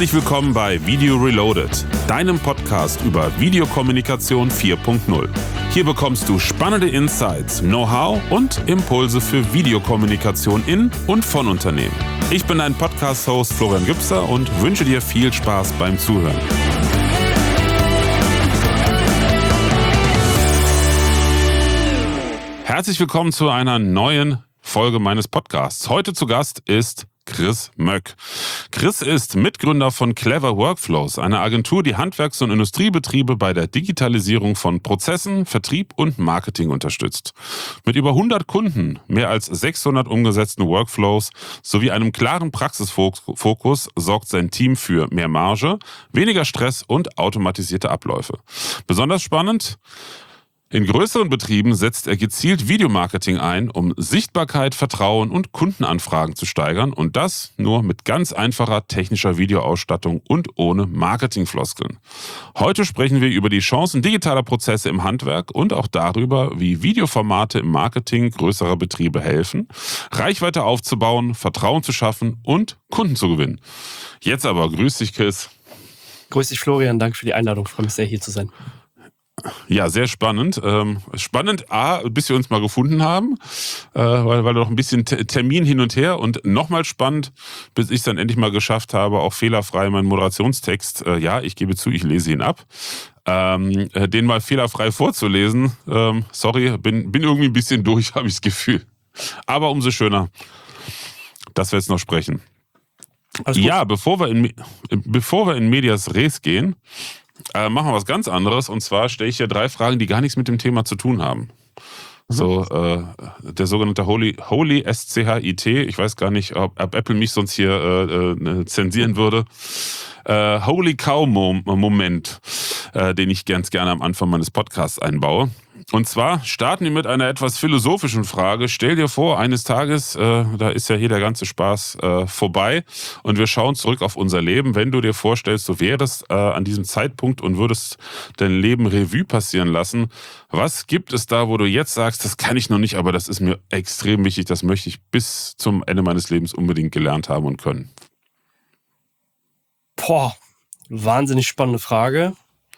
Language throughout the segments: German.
Herzlich willkommen bei Video Reloaded, deinem Podcast über Videokommunikation 4.0. Hier bekommst du spannende Insights, Know-how und Impulse für Videokommunikation in und von Unternehmen. Ich bin dein Podcast-Host Florian Gübser und wünsche dir viel Spaß beim Zuhören. Herzlich willkommen zu einer neuen Folge meines Podcasts. Heute zu Gast ist Chris Möck. Chris ist Mitgründer von Clever Workflows, einer Agentur, die Handwerks- und Industriebetriebe bei der Digitalisierung von Prozessen, Vertrieb und Marketing unterstützt. Mit über 100 Kunden, mehr als 600 umgesetzten Workflows sowie einem klaren Praxisfokus sorgt sein Team für mehr Marge, weniger Stress und automatisierte Abläufe. Besonders spannend: in größeren Betrieben setzt er gezielt Videomarketing ein, um Sichtbarkeit, Vertrauen und Kundenanfragen zu steigern, und das nur mit ganz einfacher technischer Videoausstattung und ohne Marketingfloskeln. Heute sprechen wir über die Chancen digitaler Prozesse im Handwerk und auch darüber, wie Videoformate im Marketing größerer Betriebe helfen, Reichweite aufzubauen, Vertrauen zu schaffen und Kunden zu gewinnen. Jetzt aber, grüß dich, Chris. Grüß dich, Florian. Danke für die Einladung. Ich freue mich sehr, hier zu sein. Ja, sehr spannend. Spannend, bis wir uns mal gefunden haben, weil noch ein bisschen Termin hin und her, und nochmal spannend, bis ich es dann endlich mal geschafft habe, auch fehlerfrei meinen Moderationstext, ich gebe zu, ich lese ihn ab, den mal fehlerfrei vorzulesen. Sorry, bin irgendwie ein bisschen durch, habe ich das Gefühl. Aber umso schöner, dass wir jetzt noch sprechen. Ja, bevor wir in Medias Res gehen, machen wir was ganz anderes, und zwar stelle ich hier 3 Fragen, die gar nichts mit dem Thema zu tun haben. So, der sogenannte Holy SCHIT, ich weiß gar nicht, ob Apple mich sonst hier zensieren würde. Holy Cow Moment, den ich ganz gerne am Anfang meines Podcasts einbaue. Und zwar starten wir mit einer etwas philosophischen Frage. Stell dir vor, eines Tages, da ist ja hier der ganze Spaß vorbei, und wir schauen zurück auf unser Leben. Wenn du dir vorstellst, du wärst an diesem Zeitpunkt und würdest dein Leben Revue passieren lassen, was gibt es da, wo du jetzt sagst, das kann ich noch nicht, aber das ist mir extrem wichtig, das möchte ich bis zum Ende meines Lebens unbedingt gelernt haben und können? Wahnsinnig spannende Frage.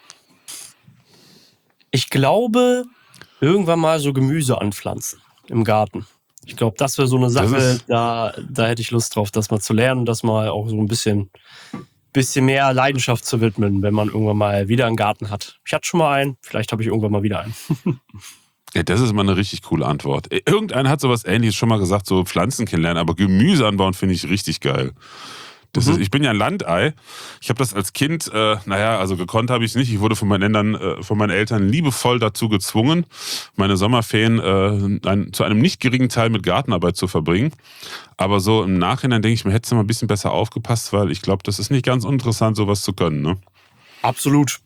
Ich glaube, irgendwann mal so Gemüse anpflanzen im Garten. Ich glaube, das wäre so eine Sache, da hätte ich Lust drauf, das mal zu lernen, das mal auch so ein bisschen mehr Leidenschaft zu widmen, wenn man irgendwann mal wieder einen Garten hat. Ich hatte schon mal einen, vielleicht habe ich irgendwann mal wieder einen. Ja, das ist mal eine richtig coole Antwort. Irgendeiner hat sowas Ähnliches schon mal gesagt, so Pflanzen kennenlernen, aber Gemüse anbauen finde ich richtig geil. Ich bin ja ein Landei. Ich habe das als Kind, gekonnt habe ich es nicht. Ich wurde von meinen Eltern liebevoll dazu gezwungen, meine Sommerferien zu einem nicht geringen Teil mit Gartenarbeit zu verbringen. Aber so im Nachhinein denke ich mir, hättest du mal ein bisschen besser aufgepasst, weil ich glaube, das ist nicht ganz uninteressant, sowas zu können. Ne? Absolut.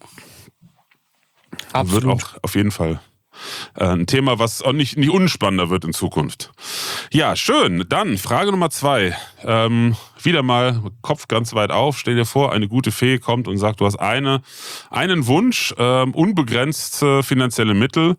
Wird auch auf jeden Fall ein Thema, was auch nicht unspannender wird in Zukunft. Ja, schön. Dann Frage Nummer 2. Wieder mal Kopf ganz weit auf. Stell dir vor, eine gute Fee kommt und sagt, du hast einen Wunsch, unbegrenzte finanzielle Mittel,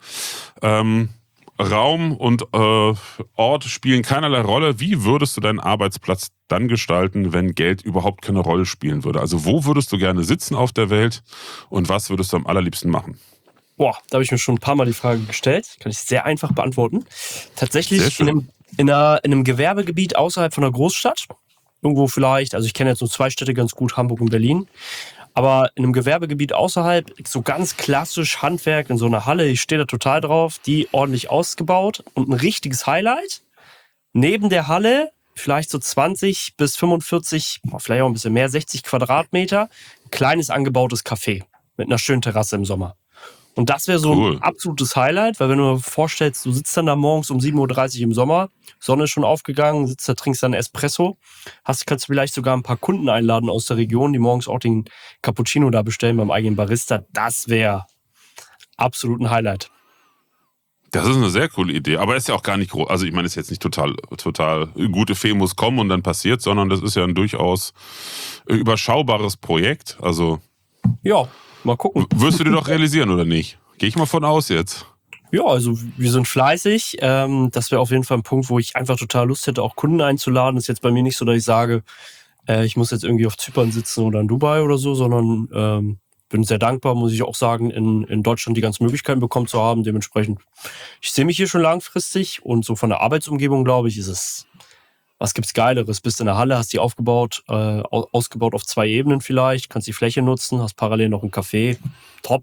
Raum und Ort spielen keinerlei Rolle. Wie würdest du deinen Arbeitsplatz dann gestalten, wenn Geld überhaupt keine Rolle spielen würde? Also wo würdest du gerne sitzen auf der Welt, und was würdest du am allerliebsten machen? Da habe ich mir schon ein paar Mal die Frage gestellt. Kann ich sehr einfach beantworten. Tatsächlich in einem Gewerbegebiet außerhalb von einer Großstadt. Irgendwo vielleicht, also ich kenne jetzt nur 2 Städte ganz gut, Hamburg und Berlin. Aber in einem Gewerbegebiet außerhalb, so ganz klassisch Handwerk in so einer Halle, ich stehe da total drauf, die ordentlich ausgebaut, und ein richtiges Highlight. Neben der Halle vielleicht so 20 bis 45, vielleicht auch ein bisschen mehr, 60 Quadratmeter, ein kleines angebautes Café mit einer schönen Terrasse im Sommer. Und das wäre so ein absolutes Highlight, weil wenn du dir vorstellst, du sitzt dann da morgens um 7.30 Uhr im Sommer, Sonne ist schon aufgegangen, sitzt da, trinkst dann Espresso, kannst du vielleicht sogar ein paar Kunden einladen aus der Region, die morgens auch den Cappuccino da bestellen beim eigenen Barista. Das wäre absolut ein Highlight. Das ist eine sehr coole Idee, aber ist ja auch gar nicht groß. Also ich meine, es ist jetzt nicht total gute Fee muss kommen und dann passiert, sondern das ist ja ein durchaus überschaubares Projekt. Also ja, mal gucken. Wirst du dir doch realisieren, oder nicht? Gehe ich mal von aus jetzt. Ja, also wir sind fleißig. Das wäre auf jeden Fall ein Punkt, wo ich einfach total Lust hätte, auch Kunden einzuladen. Das ist jetzt bei mir nicht so, dass ich sage, ich muss jetzt irgendwie auf Zypern sitzen oder in Dubai oder so, sondern bin sehr dankbar, muss ich auch sagen, in Deutschland die ganzen Möglichkeiten bekommen zu haben. Dementsprechend, ich sehe mich hier schon langfristig und so von der Arbeitsumgebung, glaube ich, ist es, was gibt's Geileres? Bist in der Halle, hast die aufgebaut, ausgebaut auf 2 Ebenen vielleicht, kannst die Fläche nutzen, hast parallel noch ein Café. Top.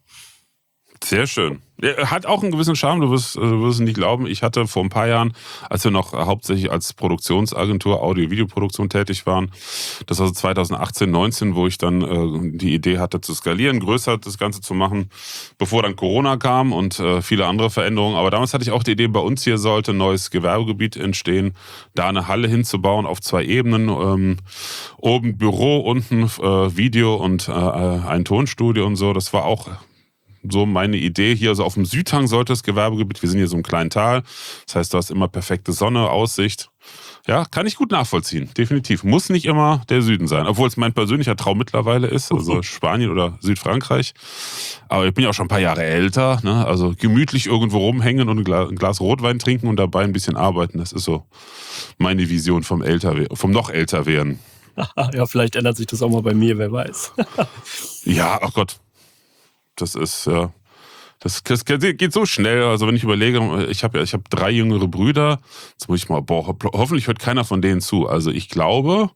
Sehr schön. Hat auch einen gewissen Charme, du wirst es nicht glauben. Ich hatte vor ein paar Jahren, als wir noch hauptsächlich als Produktionsagentur Audio-Video-Produktion tätig waren, das war so 2018, 19, wo ich dann die Idee hatte zu skalieren, größer das Ganze zu machen, bevor dann Corona kam und viele andere Veränderungen. Aber damals hatte ich auch die Idee, bei uns hier sollte ein neues Gewerbegebiet entstehen, da eine Halle hinzubauen auf 2 Ebenen. Oben Büro, unten Video und ein Tonstudio und so. Das war auch so meine Idee hier, also auf dem Südhang sollte das Gewerbegebiet, wir sind hier so im kleinen Tal, das heißt, du hast immer perfekte Sonne, Aussicht. Ja, kann ich gut nachvollziehen, definitiv. Muss nicht immer der Süden sein, obwohl es mein persönlicher Traum mittlerweile ist, also Spanien oder Südfrankreich. Aber ich bin ja auch schon ein paar Jahre älter, ne? Also gemütlich irgendwo rumhängen und ein Glas Rotwein trinken und dabei ein bisschen arbeiten, das ist so meine Vision vom noch älter werden. Ja, vielleicht ändert sich das auch mal bei mir, wer weiß. Ja, ach Gott. Das ist, ja, das geht so schnell. Also wenn ich überlege, ich habe 3 jüngere Brüder. Jetzt muss ich mal, hoffentlich hört keiner von denen zu. Also ich glaube,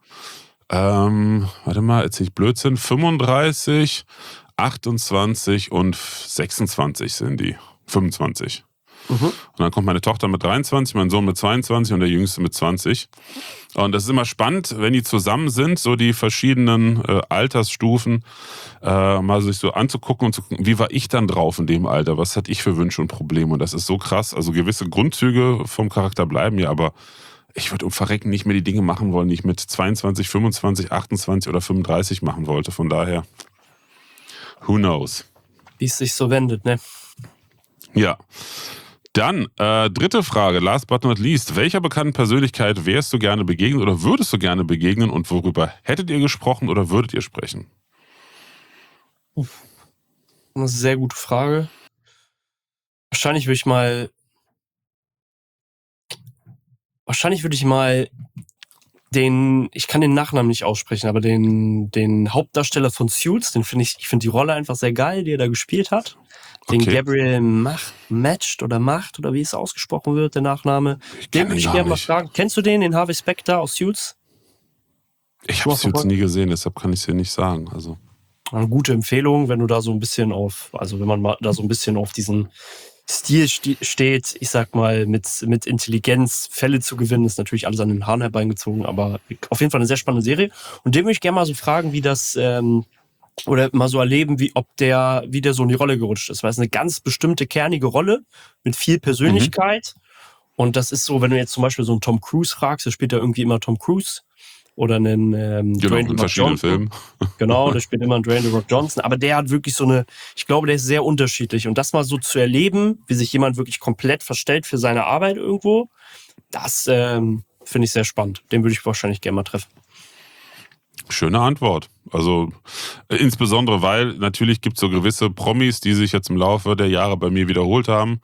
warte mal, erzähle ich Blödsinn, 35, 28 und 26 sind die. 25. Und dann kommt meine Tochter mit 23, mein Sohn mit 22 und der Jüngste mit 20. Und das ist immer spannend, wenn die zusammen sind, so die verschiedenen Altersstufen, mal sich so anzugucken und zu gucken, wie war ich dann drauf in dem Alter, was hatte ich für Wünsche und Probleme. Und das ist so krass. Also gewisse Grundzüge vom Charakter bleiben ja, aber ich würde um Verrecken nicht mehr die Dinge machen wollen, die ich mit 22, 25, 28 oder 35 machen wollte. Von daher, who knows? Wie es sich so wendet, ne? Ja. Dann, 3. Frage, last but not least. Welcher bekannten Persönlichkeit wärst du gerne begegnet oder würdest du gerne begegnen und worüber hättet ihr gesprochen oder würdet ihr sprechen? Das ist eine sehr gute Frage. Wahrscheinlich würde ich mal ich kann den Nachnamen nicht aussprechen, aber den Hauptdarsteller von Suits, ich finde die Rolle einfach sehr geil, die er da gespielt hat. Den Okay. Gabriel Macht oder wie es ausgesprochen wird, der Nachname. Den würde ich gerne mal fragen. Kennst du den Harvey Specter aus Suits? Ich habe Suits nie gesehen, deshalb kann ich es dir nicht sagen. Also. Eine gute Empfehlung, wenn du da so ein bisschen wenn man mal da so ein bisschen auf diesen Stil steht, ich sag mal, mit Intelligenz Fälle zu gewinnen, ist natürlich alles an den Haaren herbeigezogen, aber auf jeden Fall eine sehr spannende Serie. Und den würde ich gerne mal so fragen, wie das, oder mal so erleben, wie der so in die Rolle gerutscht ist. Weil es eine ganz bestimmte, kernige Rolle mit viel Persönlichkeit. Und das ist so, wenn du jetzt zum Beispiel so einen Tom Cruise fragst, der spielt ja irgendwie immer Tom Cruise. Oder einen Dwayne in verschiedenen Filmen. Genau, der spielt immer einen Dwayne The Rock Johnson. Aber der hat wirklich ich glaube, der ist sehr unterschiedlich. Und das mal so zu erleben, wie sich jemand wirklich komplett verstellt für seine Arbeit irgendwo, das finde ich sehr spannend. Den würde ich wahrscheinlich gerne mal treffen. Schöne Antwort. Also insbesondere, weil natürlich gibt es so gewisse Promis, die sich jetzt im Laufe der Jahre bei mir wiederholt haben.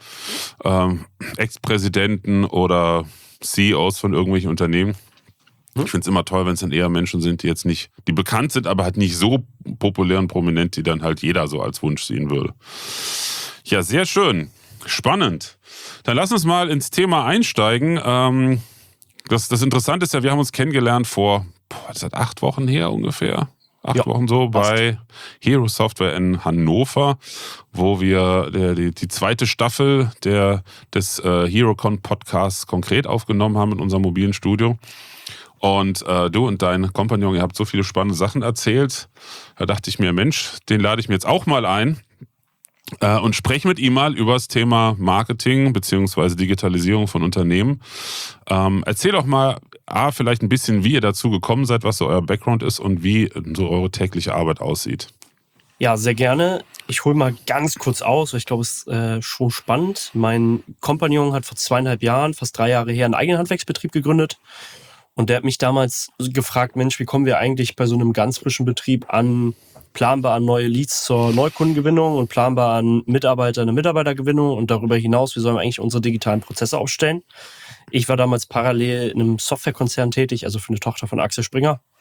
Ex-Präsidenten oder CEOs von irgendwelchen Unternehmen. Ich finde es immer toll, wenn es dann eher Menschen sind, die bekannt sind, aber halt nicht so populär und prominent, die dann halt jeder so als Wunsch sehen würde. Ja, sehr schön. Spannend. Dann lass uns mal ins Thema einsteigen. Das Interessante ist ja, wir haben uns kennengelernt seit 8 Wochen her ungefähr. 8 Wochen so bei Hero Software in Hannover, wo wir die 2. Staffel des HeroCon Podcasts konkret aufgenommen haben in unserem mobilen Studio. Und du und dein Kompagnon, ihr habt so viele spannende Sachen erzählt. Da dachte ich mir, Mensch, den lade ich mir jetzt auch mal ein und spreche mit ihm mal über das Thema Marketing bzw. Digitalisierung von Unternehmen. Erzähl doch mal vielleicht ein bisschen, wie ihr dazu gekommen seid, was so euer Background ist und wie so eure tägliche Arbeit aussieht. Ja, sehr gerne. Ich hole mal ganz kurz aus, weil ich glaube, es ist schon spannend. Mein Kompagnon hat vor 2,5 Jahren, fast 3 Jahre her, einen eigenen Handwerksbetrieb gegründet. Und der hat mich damals gefragt, Mensch, wie kommen wir eigentlich bei so einem ganz frischen Betrieb planbar an neue Leads zur Neukundengewinnung und planbar an eine Mitarbeitergewinnung und darüber hinaus, wie sollen wir eigentlich unsere digitalen Prozesse aufstellen? Ich war damals parallel in einem Softwarekonzern tätig, also für eine Tochter von Axel Springer.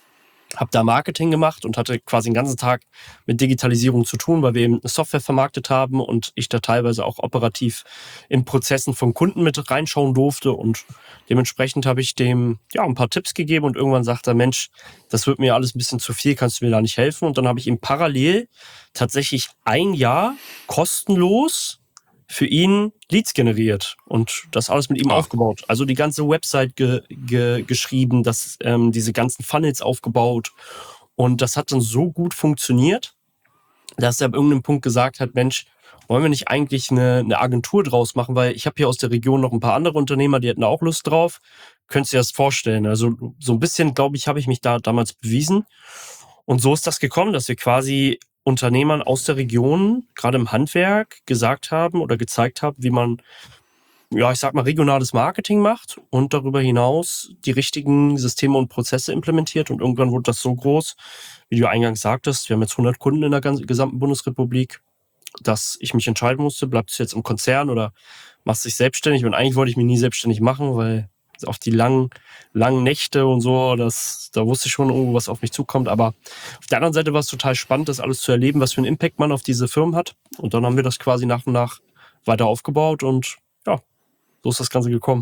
habe da Marketing gemacht und hatte quasi den ganzen Tag mit Digitalisierung zu tun, weil wir eben eine Software vermarktet haben und ich da teilweise auch operativ in Prozessen von Kunden mit reinschauen durfte und dementsprechend habe ich dem ein paar Tipps gegeben und irgendwann sagte er, Mensch, das wird mir alles ein bisschen zu viel, kannst du mir da nicht helfen? Und dann habe ich ihm parallel tatsächlich ein Jahr kostenlos für ihn Leads generiert und das alles mit ihm aufgebaut. Also die ganze Website geschrieben, diese ganzen Funnels aufgebaut. Und das hat dann so gut funktioniert, dass er ab irgendeinem Punkt gesagt hat, Mensch, wollen wir nicht eigentlich eine Agentur draus machen? Weil ich habe hier aus der Region noch ein paar andere Unternehmer, die hätten auch Lust drauf. Könntest du dir das vorstellen? Also so ein bisschen, glaube ich, habe ich mich da damals bewiesen. Und so ist das gekommen, dass wir quasi Unternehmern aus der Region, gerade im Handwerk, gesagt haben oder gezeigt haben, wie man, ich sag mal, regionales Marketing macht und darüber hinaus die richtigen Systeme und Prozesse implementiert. Und irgendwann wurde das so groß, wie du eingangs sagtest, wir haben jetzt 100 Kunden in der gesamten Bundesrepublik, dass ich mich entscheiden musste, bleibst du jetzt im Konzern oder machst dich selbstständig? Und eigentlich wollte ich mich nie selbstständig machen, weil auf die langen Nächte und so, da wusste ich schon irgendwo, was auf mich zukommt. Aber auf der anderen Seite war es total spannend, das alles zu erleben, was für einen Impact man auf diese Firmen hat. Und dann haben wir das quasi nach und nach weiter aufgebaut und so ist das Ganze gekommen.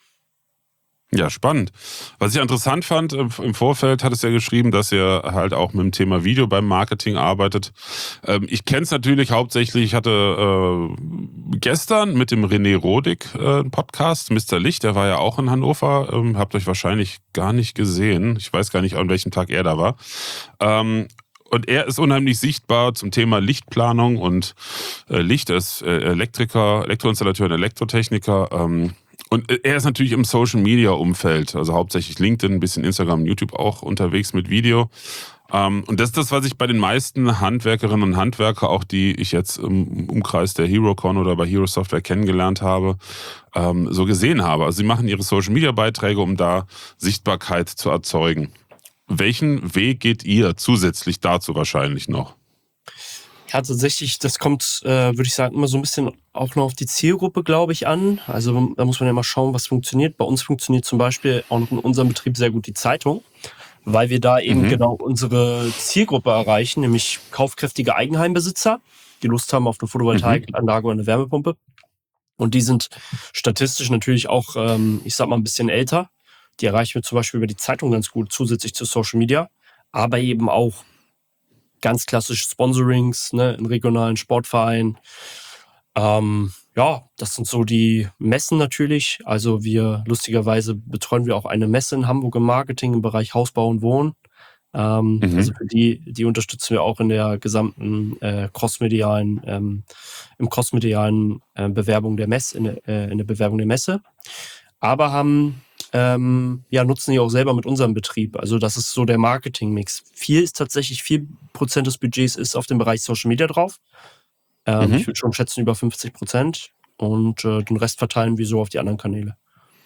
Ja, spannend. Was ich interessant fand, im Vorfeld hat es ja geschrieben, dass ihr halt auch mit dem Thema Video beim Marketing arbeitet. Ich kenne es natürlich hauptsächlich, ich hatte gestern mit dem René Rodig einen Podcast, Mr. Licht, der war ja auch in Hannover, habt euch wahrscheinlich gar nicht gesehen. Ich weiß gar nicht, an welchem Tag er da war. Und er ist unheimlich sichtbar zum Thema Lichtplanung und Licht. Er ist Elektriker, Elektroinstallateur und Elektrotechniker. Und er ist natürlich im Social-Media-Umfeld, also hauptsächlich LinkedIn, ein bisschen Instagram, YouTube auch unterwegs mit Video. Und das ist das, was ich bei den meisten Handwerkerinnen und Handwerker, auch die ich jetzt im Umkreis der HeroCon oder bei Hero Software kennengelernt habe, so gesehen habe. Also sie machen ihre Social-Media-Beiträge, um da Sichtbarkeit zu erzeugen. Welchen Weg geht ihr zusätzlich dazu wahrscheinlich noch? Ja, tatsächlich, das kommt, würde ich sagen, immer so ein bisschen auch noch auf die Zielgruppe, glaube ich, an. Also da muss man ja mal schauen, was funktioniert. Bei uns funktioniert zum Beispiel auch in unserem Betrieb sehr gut die Zeitung, weil wir da eben genau unsere Zielgruppe erreichen, nämlich kaufkräftige Eigenheimbesitzer, die Lust haben auf eine Photovoltaikanlage oder eine Wärmepumpe. Und die sind statistisch natürlich auch, ich sag mal, ein bisschen älter. Die erreichen wir zum Beispiel über die Zeitung ganz gut, zusätzlich zu Social Media, aber eben auch ganz klassisch Sponsorings, ne, in regionalen Sportvereinen. Das sind so die Messen natürlich. Also lustigerweise betreuen wir auch eine Messe in Hamburg im Marketing im Bereich Hausbau und Wohnen. Also für die unterstützen wir auch in der gesamten crossmedialen Bewerbung der Messe, in der Bewerbung der Messe. Aber nutzen die auch selber mit unserem Betrieb. Also das ist so der Marketing-Mix. 4% des Budgets ist auf dem Bereich Social Media drauf. Ich würde schon schätzen über 50%. Und den Rest verteilen wir so auf die anderen Kanäle.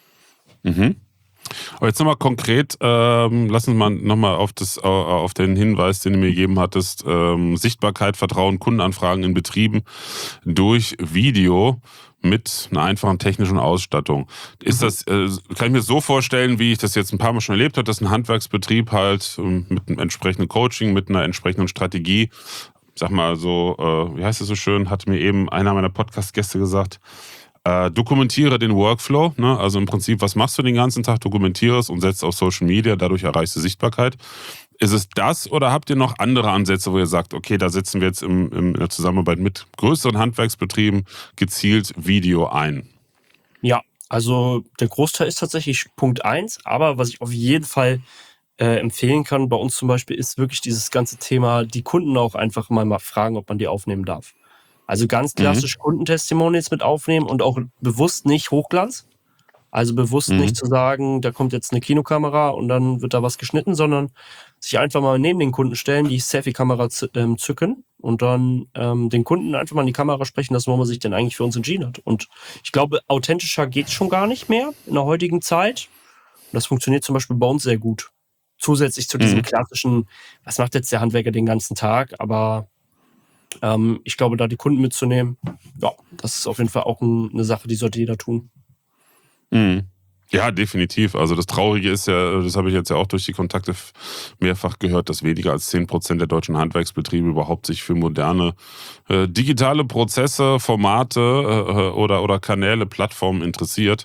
Aber jetzt nochmal konkret, lass uns mal nochmal auf den Hinweis, den du mir gegeben hattest, Sichtbarkeit, Vertrauen, Kundenanfragen in Betrieben durch Video mit einer einfachen technischen Ausstattung. Ist das, kann ich mir so vorstellen, wie ich das jetzt ein paar Mal schon erlebt habe, dass ein Handwerksbetrieb halt mit einem entsprechenden Coaching, mit einer entsprechenden Strategie, sag mal so, wie heißt es so schön, hat mir eben einer meiner Podcast-Gäste gesagt, dokumentiere den Workflow, ne? Also im Prinzip, was machst du den ganzen Tag, dokumentiere es und setzt auf Social Media, dadurch erreichst du Sichtbarkeit. Ist es das oder habt ihr noch andere Ansätze, wo ihr sagt, okay, da setzen wir jetzt in der Zusammenarbeit mit größeren Handwerksbetrieben gezielt Video ein? Ja, also der Großteil ist tatsächlich Punkt 1, aber was ich auf jeden Fall empfehlen kann, bei uns zum Beispiel, ist wirklich dieses ganze Thema, die Kunden auch einfach mal fragen, ob man die aufnehmen darf. Also ganz klassisch Kundentestimonials mit aufnehmen und auch bewusst nicht Hochglanz. Also bewusst nicht zu sagen, da kommt jetzt eine Kinokamera und dann wird da was geschnitten, sondern sich einfach mal neben den Kunden stellen, die Selfie-Kamera zücken und dann den Kunden einfach mal in die Kamera sprechen lassen, warum man sich denn eigentlich für uns entschieden hat. Und ich glaube, authentischer geht's schon gar nicht mehr in der heutigen Zeit. Und das funktioniert zum Beispiel bei uns sehr gut. Zusätzlich zu diesem klassischen, was macht jetzt der Handwerker den ganzen Tag, aber ich glaube, da die Kunden mitzunehmen, ja, das ist auf jeden Fall auch eine Sache, die sollte jeder tun. Ja, definitiv. Also das Traurige ist ja, das habe ich jetzt ja auch durch die Kontakte mehrfach gehört, dass weniger als 10% der deutschen Handwerksbetriebe überhaupt sich für moderne digitale Prozesse, Formate oder Kanäle, Plattformen interessiert.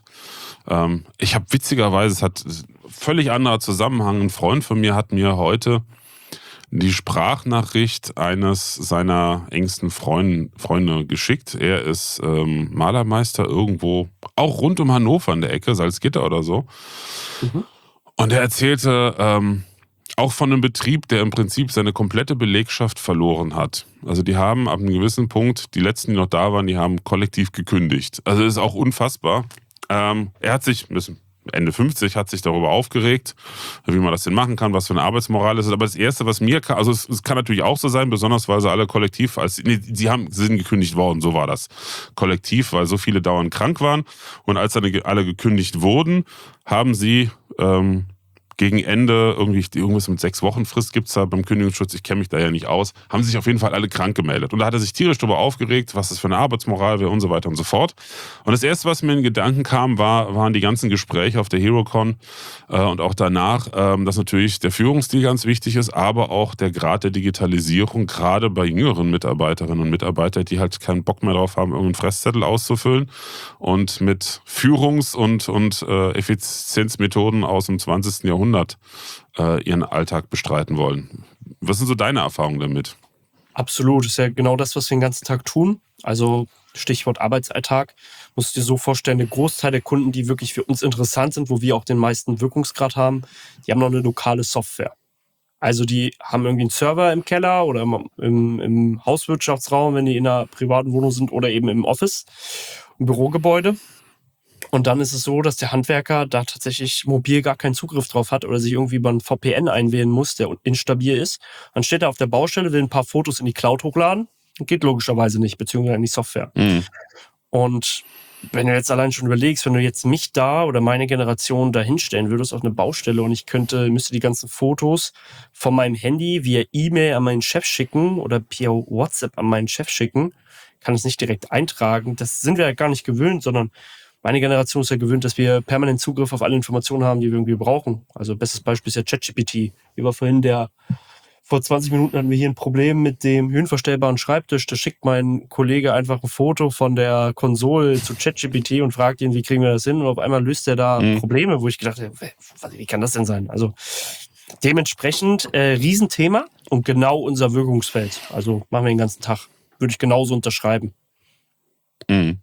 Ich habe witzigerweise, es hat völlig anderer Zusammenhang, ein Freund von mir hat mir heute die Sprachnachricht eines seiner engsten Freunde geschickt. Er ist Malermeister irgendwo, auch rund um Hannover in der Ecke, Salzgitter oder so. Mhm. Und er erzählte auch von einem Betrieb, der im Prinzip seine komplette Belegschaft verloren hat. Also die haben ab einem gewissen Punkt, die letzten, die noch da waren, die haben kollektiv gekündigt. Also das ist auch unfassbar. Er hat sich, Ende 50, hat sich darüber aufgeregt, wie man das denn machen kann, was für eine Arbeitsmoral es ist. Aber das Erste, was mir kam, also es kann natürlich auch so sein, besonders weil sie alle kollektiv, sie sind gekündigt worden, so war das. Kollektiv, weil so viele dauernd krank waren. Und als dann alle gekündigt wurden, haben sie gegen Ende, irgendwas mit 6 Wochen Frist gibt es da beim Kündigungsschutz, ich kenne mich da ja nicht aus, haben sich auf jeden Fall alle krank gemeldet. Und da hat er sich tierisch darüber aufgeregt, was das für eine Arbeitsmoral wäre und so weiter und so fort. Und das Erste, was mir in Gedanken kam, waren die ganzen Gespräche auf der HeroCon und auch danach, dass natürlich der Führungsstil ganz wichtig ist, aber auch der Grad der Digitalisierung, gerade bei jüngeren Mitarbeiterinnen und Mitarbeitern, die halt keinen Bock mehr drauf haben, irgendeinen Fresszettel auszufüllen und mit Führungs- und Effizienzmethoden aus dem 20. Jahrhundert ihren Alltag bestreiten wollen. Was sind so deine Erfahrungen damit? Absolut, das ist ja genau das, was wir den ganzen Tag tun. Also Stichwort Arbeitsalltag. Musst du dir so vorstellen, der Großteil der Kunden, die wirklich für uns interessant sind, wo wir auch den meisten Wirkungsgrad haben, die haben noch eine lokale Software. Also die haben irgendwie einen Server im Keller oder im Hauswirtschaftsraum, wenn die in einer privaten Wohnung sind oder eben im Office, im Bürogebäude. Und dann ist es so, dass der Handwerker da tatsächlich mobil gar keinen Zugriff drauf hat oder sich irgendwie über einen VPN einwählen muss, der instabil ist. Dann steht er auf der Baustelle, will ein paar Fotos in die Cloud hochladen. Geht logischerweise nicht, beziehungsweise in die Software. Mhm. Und wenn du jetzt allein schon überlegst, wenn du jetzt mich da oder meine Generation da hinstellen würdest auf eine Baustelle und ich müsste die ganzen Fotos von meinem Handy via E-Mail an meinen Chef schicken oder via WhatsApp an meinen Chef schicken, kann es nicht direkt eintragen. Das sind wir ja gar nicht gewöhnt, sondern meine Generation ist ja gewöhnt, dass wir permanent Zugriff auf alle Informationen haben, die wir irgendwie brauchen. Also bestes Beispiel ist ja ChatGPT. Vor 20 Minuten hatten wir hier ein Problem mit dem höhenverstellbaren Schreibtisch. Da schickt mein Kollege einfach ein Foto von der Konsole zu ChatGPT und fragt ihn, wie kriegen wir das hin? Und auf einmal löst er da Probleme, wo ich gedacht habe, wie kann das denn sein? Also dementsprechend Riesenthema und genau unser Wirkungsfeld. Also machen wir den ganzen Tag. Würde ich genauso unterschreiben. Mhm.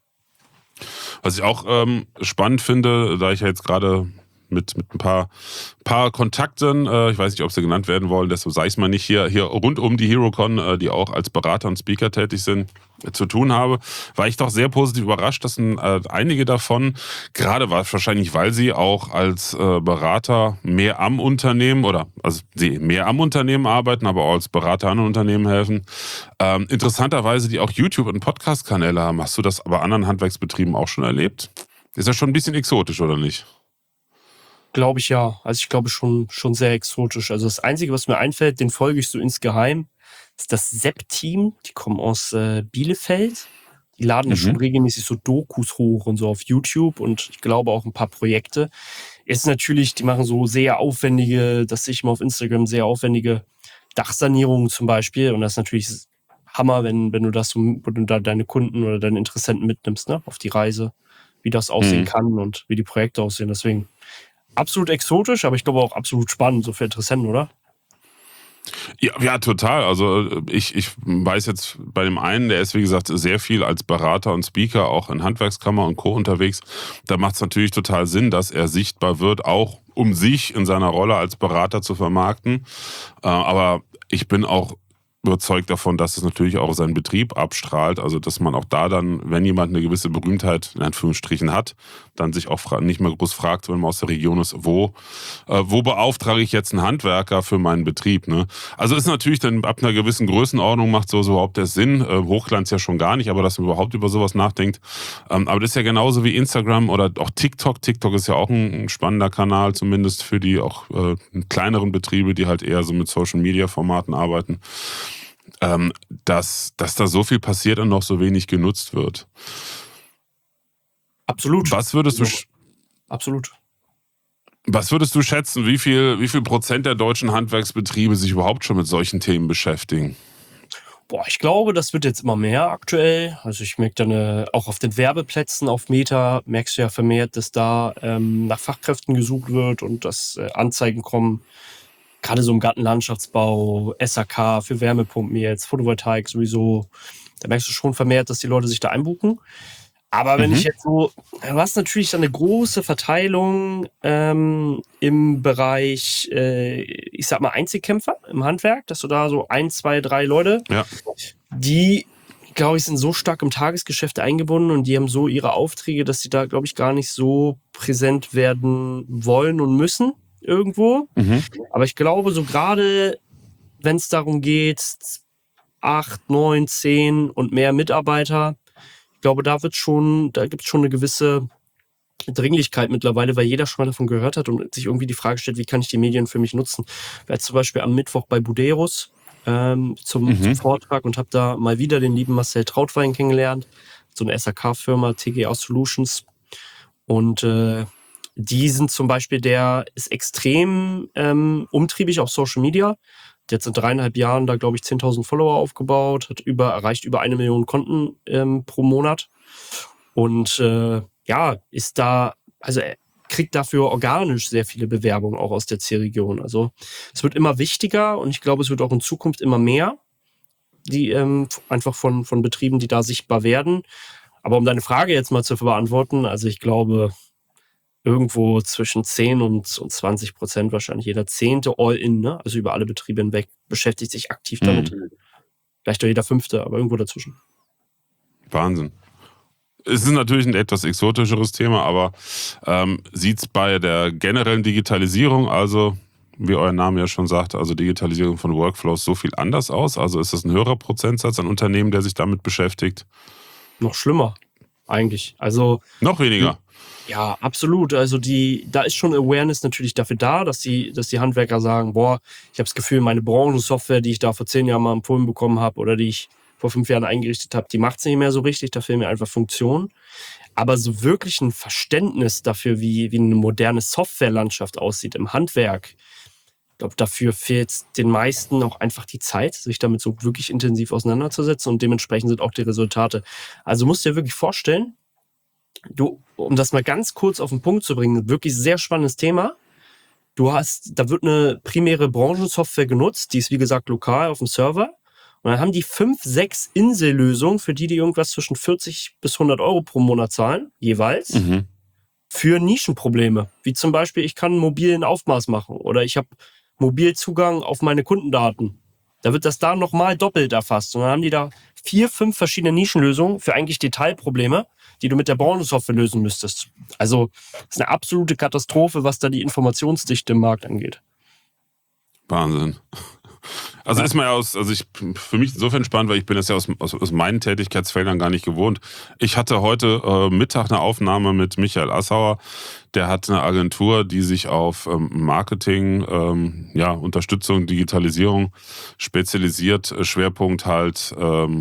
Was ich auch spannend finde, da ich ja jetzt gerade mit ein paar Kontakten, ich weiß nicht, ob sie genannt werden wollen, deshalb sage ich es mal nicht, hier rund um die HeroCon, die auch als Berater und Speaker tätig sind, zu tun habe, war ich doch sehr positiv überrascht, dass einige davon, gerade wahrscheinlich, weil sie auch als Berater mehr am Unternehmen sie mehr am Unternehmen arbeiten, aber auch als Berater an Unternehmen helfen, interessanterweise die auch YouTube- und Podcast-Kanäle haben. Hast du das bei anderen Handwerksbetrieben auch schon erlebt? Ist das schon ein bisschen exotisch, oder nicht? Glaube ich ja. Also ich glaube schon sehr exotisch. Also das Einzige, was mir einfällt, den folge ich so insgeheim, ist das Sepp-Team. Die kommen aus Bielefeld. Die laden ja schon regelmäßig so Dokus hoch und so auf YouTube und ich glaube auch ein paar Projekte. Ist natürlich, die machen so sehr aufwendige, das sehe ich mal auf Instagram, sehr aufwendige Dachsanierungen zum Beispiel. Und das ist natürlich Hammer, wenn du da deine Kunden oder deine Interessenten mitnimmst, ne, auf die Reise, wie das aussehen kann und wie die Projekte aussehen. Deswegen absolut exotisch, aber ich glaube auch absolut spannend, so für Interessenten, oder? Ja, total. Also ich weiß jetzt bei dem einen, der ist wie gesagt sehr viel als Berater und Speaker auch in Handwerkskammer und Co. unterwegs. Da macht es natürlich total Sinn, dass er sichtbar wird, auch um sich in seiner Rolle als Berater zu vermarkten. Aber ich bin auch überzeugt davon, dass es natürlich auch seinen Betrieb abstrahlt. Also dass man auch da dann, wenn jemand eine gewisse Berühmtheit in Anführungsstrichen hat, dann sich auch nicht mehr groß fragt, wenn man aus der Region ist, wo beauftrage ich jetzt einen Handwerker für meinen Betrieb. Ne? Also ist natürlich dann ab einer gewissen Größenordnung macht so überhaupt der Sinn. Hochglanz ja schon gar nicht, aber dass man überhaupt über sowas nachdenkt. Aber das ist ja genauso wie Instagram oder auch TikTok. TikTok ist ja auch ein spannender Kanal, zumindest für die auch kleineren Betriebe, die halt eher so mit Social-Media-Formaten arbeiten. Dass da so viel passiert und noch so wenig genutzt wird. Absolut. Was würdest du... absolut. Was würdest du schätzen, wie viel Prozent der deutschen Handwerksbetriebe sich überhaupt schon mit solchen Themen beschäftigen? Boah, ich glaube, das wird jetzt immer mehr aktuell. Also ich merke dann auch auf den Werbeplätzen auf Meta, merkst du ja vermehrt, dass da nach Fachkräften gesucht wird und dass Anzeigen kommen, gerade so im Gartenlandschaftsbau, SAK für Wärmepumpen jetzt, Photovoltaik sowieso. Da merkst du schon vermehrt, dass die Leute sich da einbuchen. Aber wenn ich jetzt du hast natürlich dann eine große Verteilung im Bereich, ich sag mal, Einzelkämpfer im Handwerk, dass du da so 1, 2, 3 Leute, die, glaube ich, sind so stark im Tagesgeschäft eingebunden und die haben so ihre Aufträge, dass sie da, glaube ich, gar nicht so präsent werden wollen und müssen irgendwo. Aber ich glaube, so gerade, wenn es darum geht, 8, 9, 10 und mehr Mitarbeiter, ich glaube, da gibt es schon eine gewisse Dringlichkeit mittlerweile, weil jeder schon mal davon gehört hat und sich irgendwie die Frage stellt, wie kann ich die Medien für mich nutzen? Ich war jetzt zum Beispiel am Mittwoch bei Buderus zum Vortrag und habe da mal wieder den lieben Marcel Trautwein kennengelernt, so eine SAK-Firma, TGA Solutions. Und die sind zum Beispiel, der ist extrem umtriebig auf Social Media. Der hat seit 3,5 Jahren da, glaube ich, 10.000 Follower aufgebaut, erreicht über 1 Million Konten pro Monat. Und ist da, also er kriegt dafür organisch sehr viele Bewerbungen auch aus der C-Region. Also es wird immer wichtiger und ich glaube, es wird auch in Zukunft immer mehr, die einfach von Betrieben, die da sichtbar werden. Aber um deine Frage jetzt mal zu beantworten, also ich glaube, irgendwo zwischen 10 und 20% wahrscheinlich jeder 10. All-in, ne? Also über alle Betriebe hinweg, beschäftigt sich aktiv damit. Vielleicht auch jeder 5., aber irgendwo dazwischen. Wahnsinn. Es ist natürlich ein etwas exotischeres Thema, aber sieht es bei der generellen Digitalisierung, also wie euer Name ja schon sagt, also Digitalisierung von Workflows, so viel anders aus? Also ist das ein höherer Prozentsatz an Unternehmen, der sich damit beschäftigt? Noch schlimmer, eigentlich. Also noch weniger? Ja, absolut. Also da ist schon Awareness natürlich dafür da, dass die Handwerker sagen, boah, ich habe das Gefühl, meine Branchensoftware, die ich da vor 10 Jahren mal empfohlen bekommen habe oder die ich vor 5 Jahren eingerichtet habe, die macht es nicht mehr so richtig, da fehlen mir einfach Funktionen. Aber so wirklich ein Verständnis dafür, wie eine moderne Softwarelandschaft aussieht im Handwerk, ich glaube, dafür fehlt den meisten auch einfach die Zeit, sich damit so wirklich intensiv auseinanderzusetzen und dementsprechend sind auch die Resultate. Also musst du dir wirklich vorstellen, um das mal ganz kurz auf den Punkt zu bringen, wirklich sehr spannendes Thema. Da wird eine primäre Branchensoftware genutzt, die ist wie gesagt lokal auf dem Server. Und dann haben die 5, 6 Insellösungen, für die irgendwas zwischen 40 bis 100 Euro pro Monat zahlen, jeweils, für Nischenprobleme. Wie zum Beispiel, ich kann einen mobilen Aufmaß machen oder ich habe Mobilzugang auf meine Kundendaten. Da wird das da nochmal doppelt erfasst. Und dann haben die da 4, 5 verschiedene Nischenlösungen für eigentlich Detailprobleme, die du mit der Branchensoftware lösen müsstest. Also das ist eine absolute Katastrophe, was da die Informationsdichte im Markt angeht. Wahnsinn. Also ist man für mich insofern spannend, weil ich bin das ja aus meinen Tätigkeitsfeldern gar nicht gewohnt. Ich hatte heute Mittag eine Aufnahme mit Michael Assauer. Der hat eine Agentur, die sich auf Marketing, Unterstützung, Digitalisierung spezialisiert. Schwerpunkt halt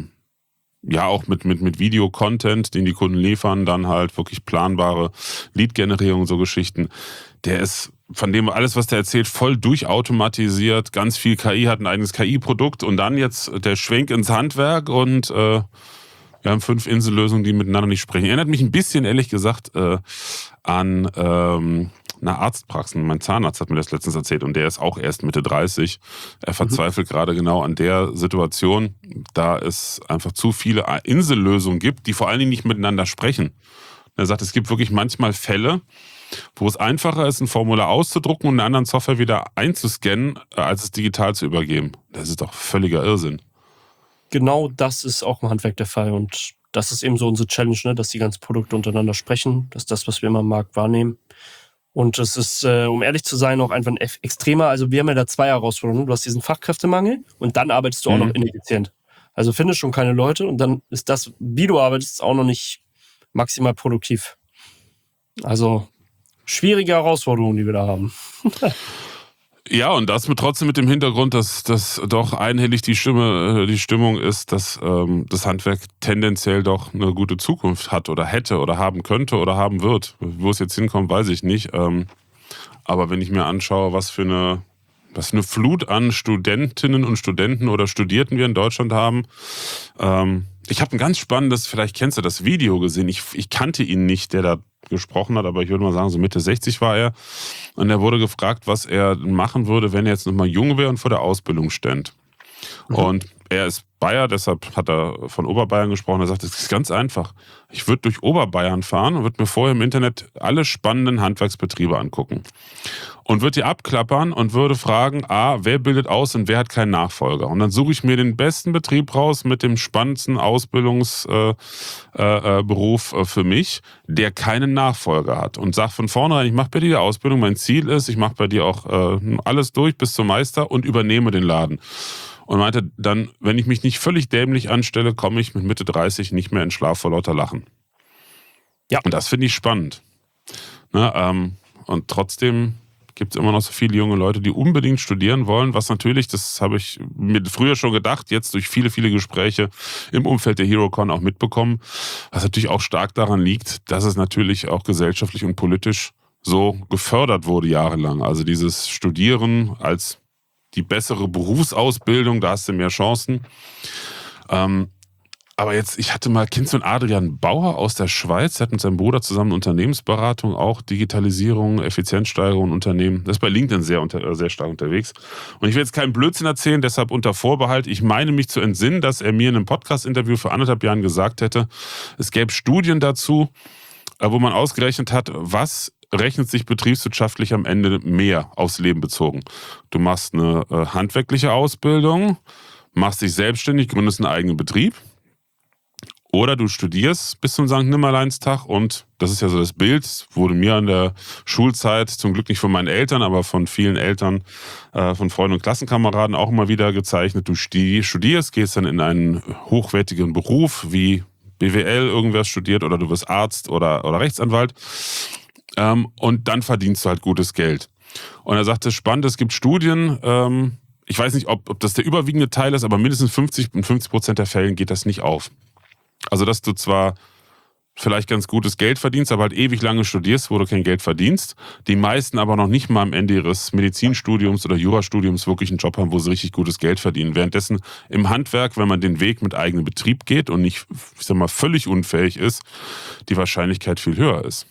auch mit Video-Content, den die Kunden liefern, dann halt wirklich planbare Lead-Generierung, so Geschichten. Der ist von dem alles, was der erzählt, voll durchautomatisiert, ganz viel KI, hat ein eigenes KI-Produkt und dann jetzt der Schwenk ins Handwerk und wir haben 5 Insellösungen, die miteinander nicht sprechen. Erinnert mich ein bisschen, ehrlich gesagt, an eine Arztpraxis. Mein Zahnarzt hat mir das letztens erzählt und der ist auch erst Mitte 30. Er verzweifelt gerade genau an der Situation, da es einfach zu viele Insellösungen gibt, die vor allen Dingen nicht miteinander sprechen. Er sagt, es gibt wirklich manchmal Fälle, wo es einfacher ist, ein Formular auszudrucken und in einer anderen Software wieder einzuscannen, als es digital zu übergeben. Das ist doch völliger Irrsinn. Genau das ist auch im Handwerk der Fall und das ist eben so unsere Challenge, ne? Dass die ganzen Produkte untereinander sprechen. Das ist das, was wir immer am Markt wahrnehmen. Und es ist, um ehrlich zu sein, auch einfach ein extremer, also wir haben ja da 2 Herausforderungen. Du hast diesen Fachkräftemangel und dann arbeitest du auch noch ineffizient. Also findest schon keine Leute und dann ist das, wie du arbeitest, auch noch nicht maximal produktiv. Also schwierige Herausforderungen, die wir da haben. Ja, und das trotzdem mit dem Hintergrund, dass doch einhellig die Stimmung ist, dass das Handwerk tendenziell doch eine gute Zukunft hat oder hätte oder haben könnte oder haben wird. Wo es jetzt hinkommt, weiß ich nicht. Aber wenn ich mir anschaue, was für eine Flut an Studentinnen und Studenten oder Studierten wir in Deutschland haben. Ich habe ein ganz spannendes, vielleicht kennst du das Video gesehen. Ich kannte ihn nicht, der da gesprochen hat, aber ich würde mal sagen, so Mitte 60 war er. Und er wurde gefragt, was er machen würde, wenn er jetzt nochmal jung wäre und vor der Ausbildung ständ. Und er ist Bayer, deshalb hat er von Oberbayern gesprochen. Er sagt, es ist ganz einfach. Ich würde durch Oberbayern fahren und würde mir vorher im Internet alle spannenden Handwerksbetriebe angucken. Und würde die abklappern und würde fragen, wer bildet aus und wer hat keinen Nachfolger? Und dann suche ich mir den besten Betrieb raus mit dem spannendsten Ausbildungsberuf für mich, der keinen Nachfolger hat. Und sage von vornherein, ich mache bei dir die Ausbildung, mein Ziel ist, ich mache bei dir auch alles durch bis zum Meister und übernehme den Laden. Und meinte dann, wenn ich mich nicht völlig dämlich anstelle, komme ich mit Mitte 30 nicht mehr in Schlaf vor lauter Lachen. Ja. Und das finde ich spannend. Und trotzdem gibt es immer noch so viele junge Leute, die unbedingt studieren wollen, was natürlich, das habe ich mir früher schon gedacht, jetzt durch viele, viele Gespräche im Umfeld der HeroCon auch mitbekommen, was natürlich auch stark daran liegt, dass es natürlich auch gesellschaftlich und politisch so gefördert wurde jahrelang. Also dieses Studieren als die bessere Berufsausbildung, da hast du mehr Chancen. Aber jetzt, kennst du einen Adrian Bauer aus der Schweiz? Der hat mit seinem Bruder zusammen eine Unternehmensberatung, auch Digitalisierung, Effizienzsteigerung, Unternehmen. Das ist bei LinkedIn sehr stark unterwegs. Und ich will jetzt keinen Blödsinn erzählen, deshalb unter Vorbehalt. Ich meine mich zu entsinnen, dass er mir in einem Podcast-Interview vor 1,5 Jahren gesagt hätte, es gäbe Studien dazu, wo man ausgerechnet hat, was rechnet sich betriebswirtschaftlich am Ende mehr aufs Leben bezogen. Du machst eine handwerkliche Ausbildung, machst dich selbstständig, gründest einen eigenen Betrieb. Oder du studierst bis zum St. Nimmerleinstag und das ist ja so das Bild, wurde mir in der Schulzeit, zum Glück nicht von meinen Eltern, aber von vielen Eltern, von Freunden und Klassenkameraden auch immer wieder gezeichnet. Du studierst, gehst dann in einen hochwertigen Beruf wie BWL, irgendwas studiert oder du wirst Arzt oder Rechtsanwalt. Und dann verdienst du halt gutes Geld. Und er sagte, spannend, es gibt Studien, ich weiß nicht, ob das der überwiegende Teil ist, aber mindestens 50% der Fällen geht das nicht auf. Also, dass du zwar vielleicht ganz gutes Geld verdienst, aber halt ewig lange studierst, wo du kein Geld verdienst. Die meisten aber noch nicht mal am Ende ihres Medizinstudiums oder Jurastudiums wirklich einen Job haben, wo sie richtig gutes Geld verdienen. Währenddessen im Handwerk, wenn man den Weg mit eigenem Betrieb geht und nicht, völlig unfähig ist, die Wahrscheinlichkeit viel höher ist.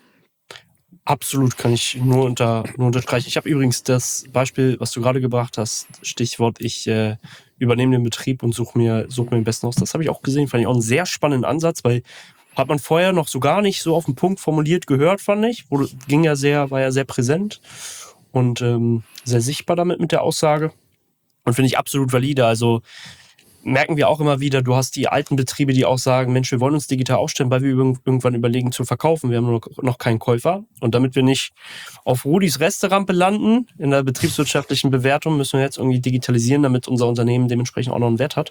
Absolut, kann ich nur unterstreichen. Ich habe übrigens das Beispiel, was du gerade gebracht hast, Stichwort, ich übernehme den Betrieb und suche mir den besten aus. Das habe ich auch gesehen, fand ich auch einen sehr spannenden Ansatz, weil hat man vorher noch so gar nicht so auf den Punkt formuliert gehört, fand ich. War ja sehr präsent und sehr sichtbar damit mit der Aussage. Und finde ich absolut valide. Also merken wir auch immer wieder, du hast die alten Betriebe, die auch sagen, Mensch, wir wollen uns digital aufstellen, weil wir irgendwann überlegen zu verkaufen. Wir haben noch keinen Käufer. Und damit wir nicht auf Rudis Resterampe landen, in der betriebswirtschaftlichen Bewertung, müssen wir jetzt irgendwie digitalisieren, damit unser Unternehmen dementsprechend auch noch einen Wert hat.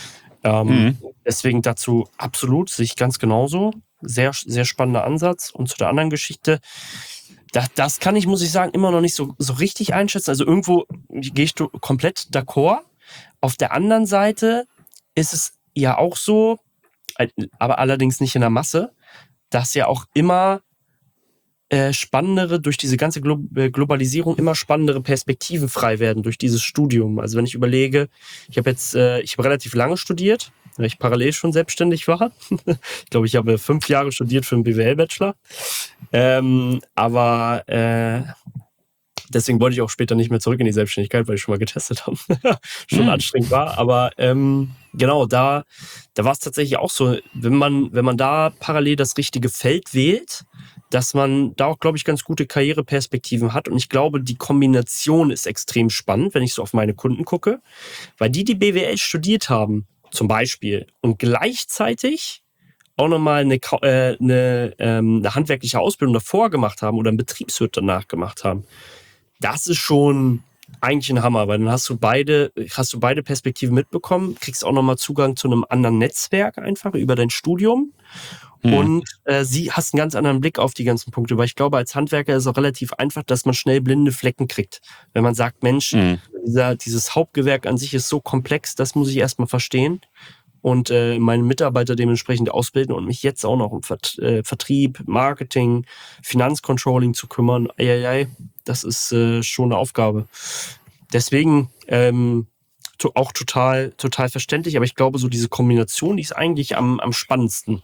Deswegen dazu absolut, sehe ich ganz genauso. Sehr, sehr spannender Ansatz. Und zu der anderen Geschichte, das kann ich, muss ich sagen, immer noch nicht so richtig einschätzen. Also irgendwo gehe ich komplett d'accord. Auf der anderen Seite ist es ja auch so, aber allerdings nicht in der Masse, dass ja auch immer durch diese ganze Globalisierung immer spannendere Perspektiven frei werden durch dieses Studium. Also wenn ich überlege, ich habe relativ lange studiert, weil ich parallel schon selbstständig war. Ich glaube, ich habe 5 Jahre studiert für einen BWL-Bachelor. Aber deswegen wollte ich auch später nicht mehr zurück in die Selbstständigkeit, weil ich schon mal getestet habe. Schon anstrengend war. Aber genau, da war es tatsächlich auch so, wenn man da parallel das richtige Feld wählt, dass man da auch, glaube ich, ganz gute Karriereperspektiven hat. Und ich glaube, die Kombination ist extrem spannend, wenn ich so auf meine Kunden gucke. Weil die BWL studiert haben, zum Beispiel, und gleichzeitig auch nochmal eine handwerkliche Ausbildung davor gemacht haben oder einen Betriebswirt danach gemacht haben. Das ist schon eigentlich ein Hammer, weil dann hast du beide Perspektiven mitbekommen, kriegst auch nochmal Zugang zu einem anderen Netzwerk einfach über dein Studium. Und hast einen ganz anderen Blick auf die ganzen Punkte, weil ich glaube, als Handwerker ist es auch relativ einfach, dass man schnell blinde Flecken kriegt. Wenn man sagt, Mensch, dieses Hauptgewerk an sich ist so komplex, das muss ich erstmal verstehen und meine Mitarbeiter dementsprechend ausbilden und mich jetzt auch noch um Vertrieb, Marketing, Finanzcontrolling zu kümmern. Das ist schon eine Aufgabe. Deswegen auch total verständlich, aber ich glaube, so diese Kombination, die ist eigentlich am spannendsten.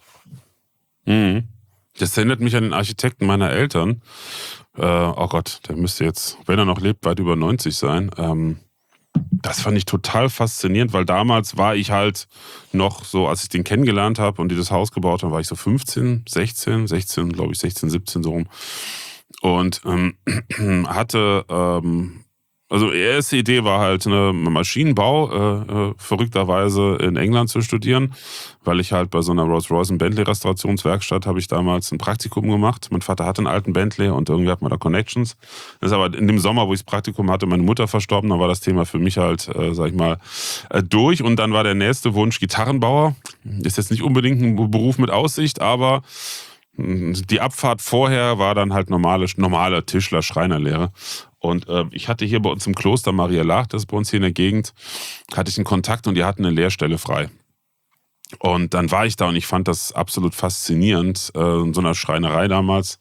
Das erinnert mich an den Architekten meiner Eltern. Oh Gott, der müsste jetzt, wenn er noch lebt, weit über 90 sein. Das fand ich total faszinierend, weil damals war ich halt noch so, als ich den kennengelernt habe und die das Haus gebaut haben, war ich so 16, glaube ich, 16, 17 so rum. Und hatte... Also erste Idee war halt Maschinenbau, verrückterweise in England zu studieren, weil ich halt bei so einer Rolls-Royce und Bentley Restaurationswerkstatt habe ich damals ein Praktikum gemacht. Mein Vater hatte einen alten Bentley und irgendwie hat man da Connections. Das ist aber in dem Sommer, wo ich das Praktikum hatte, meine Mutter verstorben, dann war das Thema für mich halt, sag ich mal, durch. Und dann war der nächste Wunsch Gitarrenbauer. Ist jetzt nicht unbedingt ein Beruf mit Aussicht, aber die Abfahrt vorher war dann halt normale Tischler, Schreinerlehre. Und ich hatte hier bei uns im Kloster Maria Laach, das ist bei uns hier in der Gegend, hatte ich einen Kontakt und die hatten eine Lehrstelle frei. Und dann war ich da und ich fand das absolut faszinierend, in so einer Schreinerei damals.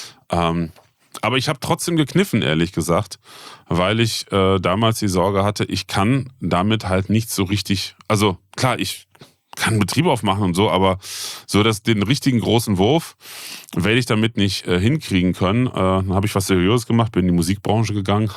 Aber ich habe trotzdem gekniffen, ehrlich gesagt, weil ich damals die Sorge hatte, ich kann damit halt nicht so richtig, also klar, ich kann einen Betrieb aufmachen und so, aber so den richtigen großen Wurf werde ich damit nicht hinkriegen können. Dann habe ich was Seriöses gemacht, bin in die Musikbranche gegangen.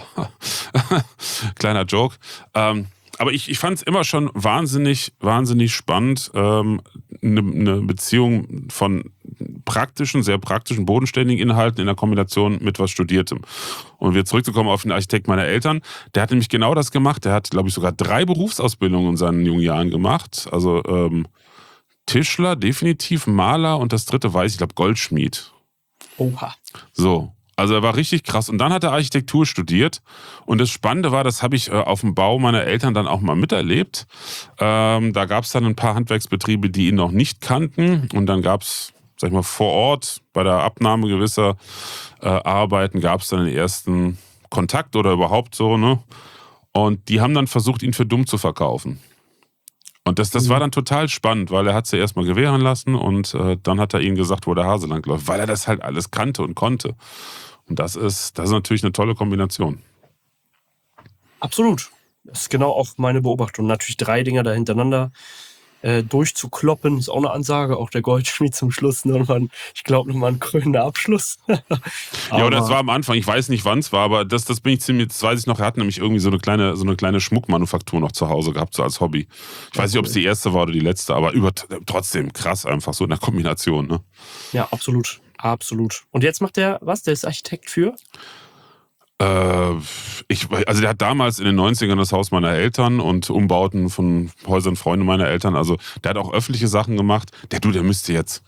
Kleiner Joke. Aber ich fand es immer schon wahnsinnig spannend, eine Beziehung von sehr praktischen, bodenständigen Inhalten in der Kombination mit was Studiertem. Und wieder zurückzukommen auf den Architekt meiner Eltern, der hat nämlich genau das gemacht. Der hat, glaube ich, sogar 3 Berufsausbildungen in seinen jungen Jahren gemacht. Also Tischler, definitiv, Maler und das dritte weiß ich glaube Goldschmied. Oha. So. Also er war richtig krass. Und dann hat er Architektur studiert. Und das Spannende war, das habe ich auf dem Bau meiner Eltern dann auch mal miterlebt. Da gab es dann ein paar Handwerksbetriebe, die ihn noch nicht kannten. Und dann gab es, sag ich mal, vor Ort bei der Abnahme gewisser Arbeiten gab es dann den ersten Kontakt oder überhaupt so, ne? Und die haben dann versucht, ihn für dumm zu verkaufen. Und das war dann total spannend, weil er hat sie erstmal gewähren lassen und dann hat er ihnen gesagt, wo der Hase lang läuft, weil er das halt alles kannte und konnte. Und das ist natürlich eine tolle Kombination. Absolut. Das ist genau auch meine Beobachtung. Natürlich 3 Dinger da hintereinander durchzukloppen, ist auch eine Ansage. Auch der Goldschmied zum Schluss ich glaube, nochmal ein krönender Abschluss. Ja, das war am Anfang. Ich weiß nicht, wann es war, aber das bin ich ziemlich, das weiß ich noch. Er hat nämlich irgendwie so eine kleine Schmuckmanufaktur noch zu Hause gehabt, so als Hobby. Ich weiß nicht, ob es die erste war oder die letzte, aber trotzdem krass einfach so in der Kombination, ne? Ja, absolut. Absolut. Und jetzt macht der was? Der ist Architekt für? Der hat damals in den 90ern das Haus meiner Eltern und Umbauten von Häusern Freunde meiner Eltern, also der hat auch öffentliche Sachen gemacht. Der müsste jetzt,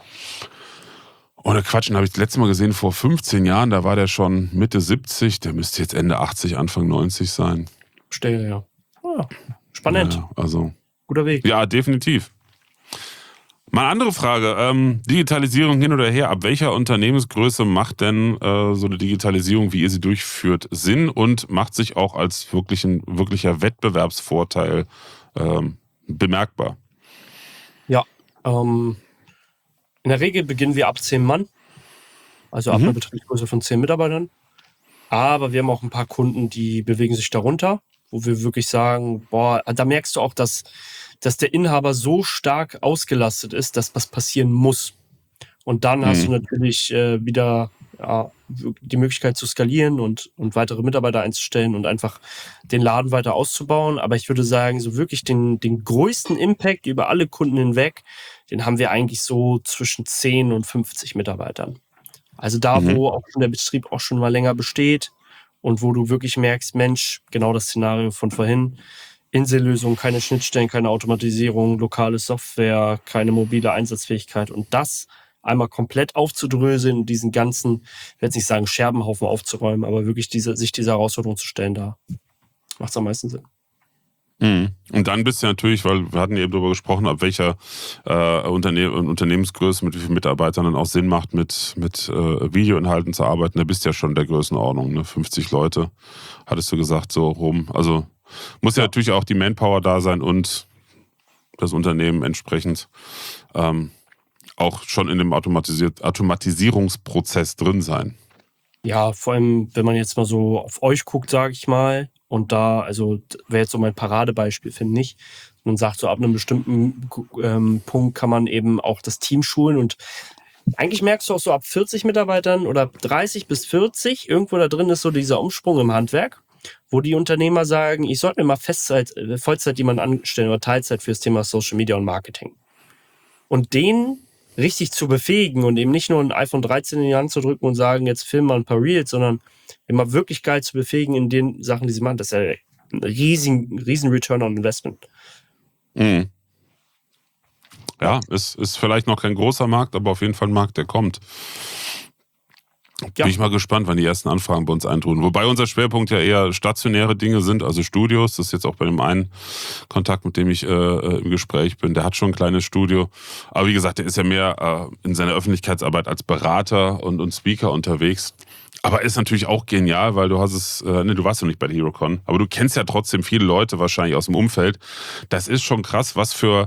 ohne Quatschen, habe ich das letzte Mal gesehen vor 15 Jahren, da war der schon Mitte 70, der müsste jetzt Ende 80, Anfang 90 sein. Verstehe, ja. Spannend. Ja, also guter Weg. Ja, definitiv. Mal eine andere Frage. Digitalisierung hin oder her. Ab welcher Unternehmensgröße macht denn so eine Digitalisierung, wie ihr sie durchführt, Sinn und macht sich auch als wirklicher Wettbewerbsvorteil bemerkbar? Ja, in der Regel beginnen wir ab 10 Mann. Also ab einer Betriebsgröße von 10 Mitarbeitern. Aber wir haben auch ein paar Kunden, die bewegen sich darunter, wo wir wirklich sagen, da merkst du auch, dass der Inhaber so stark ausgelastet ist, dass was passieren muss. Und dann hast du natürlich wieder die Möglichkeit zu skalieren und weitere Mitarbeiter einzustellen und einfach den Laden weiter auszubauen. Aber ich würde sagen, so wirklich den größten Impact über alle Kunden hinweg, den haben wir eigentlich so zwischen 10 und 50 Mitarbeitern. Also da, wo auch schon der Betrieb auch schon mal länger besteht und wo du wirklich merkst, Mensch, genau das Szenario von vorhin, Insellösung, keine Schnittstellen, keine Automatisierung, lokale Software, keine mobile Einsatzfähigkeit. Und das einmal komplett aufzudröseln und diesen ganzen, ich werde jetzt nicht sagen Scherbenhaufen aufzuräumen, aber wirklich sich dieser Herausforderung zu stellen, da macht es am meisten Sinn. Und dann bist du natürlich, weil wir hatten eben darüber gesprochen, ab welcher Unternehmensgröße, mit wie vielen Mitarbeitern dann auch Sinn macht, mit Videoinhalten zu arbeiten. Da bist du ja schon in der Größenordnung, ne? 50 Leute, hattest du gesagt, so rum. Also muss ja natürlich auch die Manpower da sein und das Unternehmen entsprechend auch schon in dem Automatisierungsprozess drin sein. Ja, vor allem, wenn man jetzt mal so auf euch guckt, sage ich mal, und da, also wäre jetzt so mein Paradebeispiel, finde ich. Man sagt, so ab einem bestimmten Punkt kann man eben auch das Team schulen und eigentlich merkst du auch so ab 40 Mitarbeitern oder 30 bis 40, irgendwo da drin ist so dieser Umsprung im Handwerk, wo die Unternehmer sagen, ich sollte mir mal Vollzeit jemanden anstellen oder Teilzeit für das Thema Social Media und Marketing. Und den richtig zu befähigen und eben nicht nur ein iPhone 13 in die Hand zu drücken und sagen, jetzt filmen wir ein paar Reels, sondern immer wirklich geil zu befähigen in den Sachen, die sie machen. Das ist ja ein riesen Return on Investment. Mhm. Ja, ist vielleicht noch kein großer Markt, aber auf jeden Fall ein Markt, der kommt. Bin ich mal gespannt, wann die ersten Anfragen bei uns eintrudeln. Wobei unser Schwerpunkt ja eher stationäre Dinge sind, also Studios. Das ist jetzt auch bei dem einen Kontakt, mit dem ich im Gespräch bin. Der hat schon ein kleines Studio. Aber wie gesagt, der ist ja mehr in seiner Öffentlichkeitsarbeit als Berater und Speaker unterwegs. Aber ist natürlich auch genial, weil du hast es, du warst ja nicht bei der HeroCon, aber du kennst ja trotzdem viele Leute wahrscheinlich aus dem Umfeld. Das ist schon krass, was für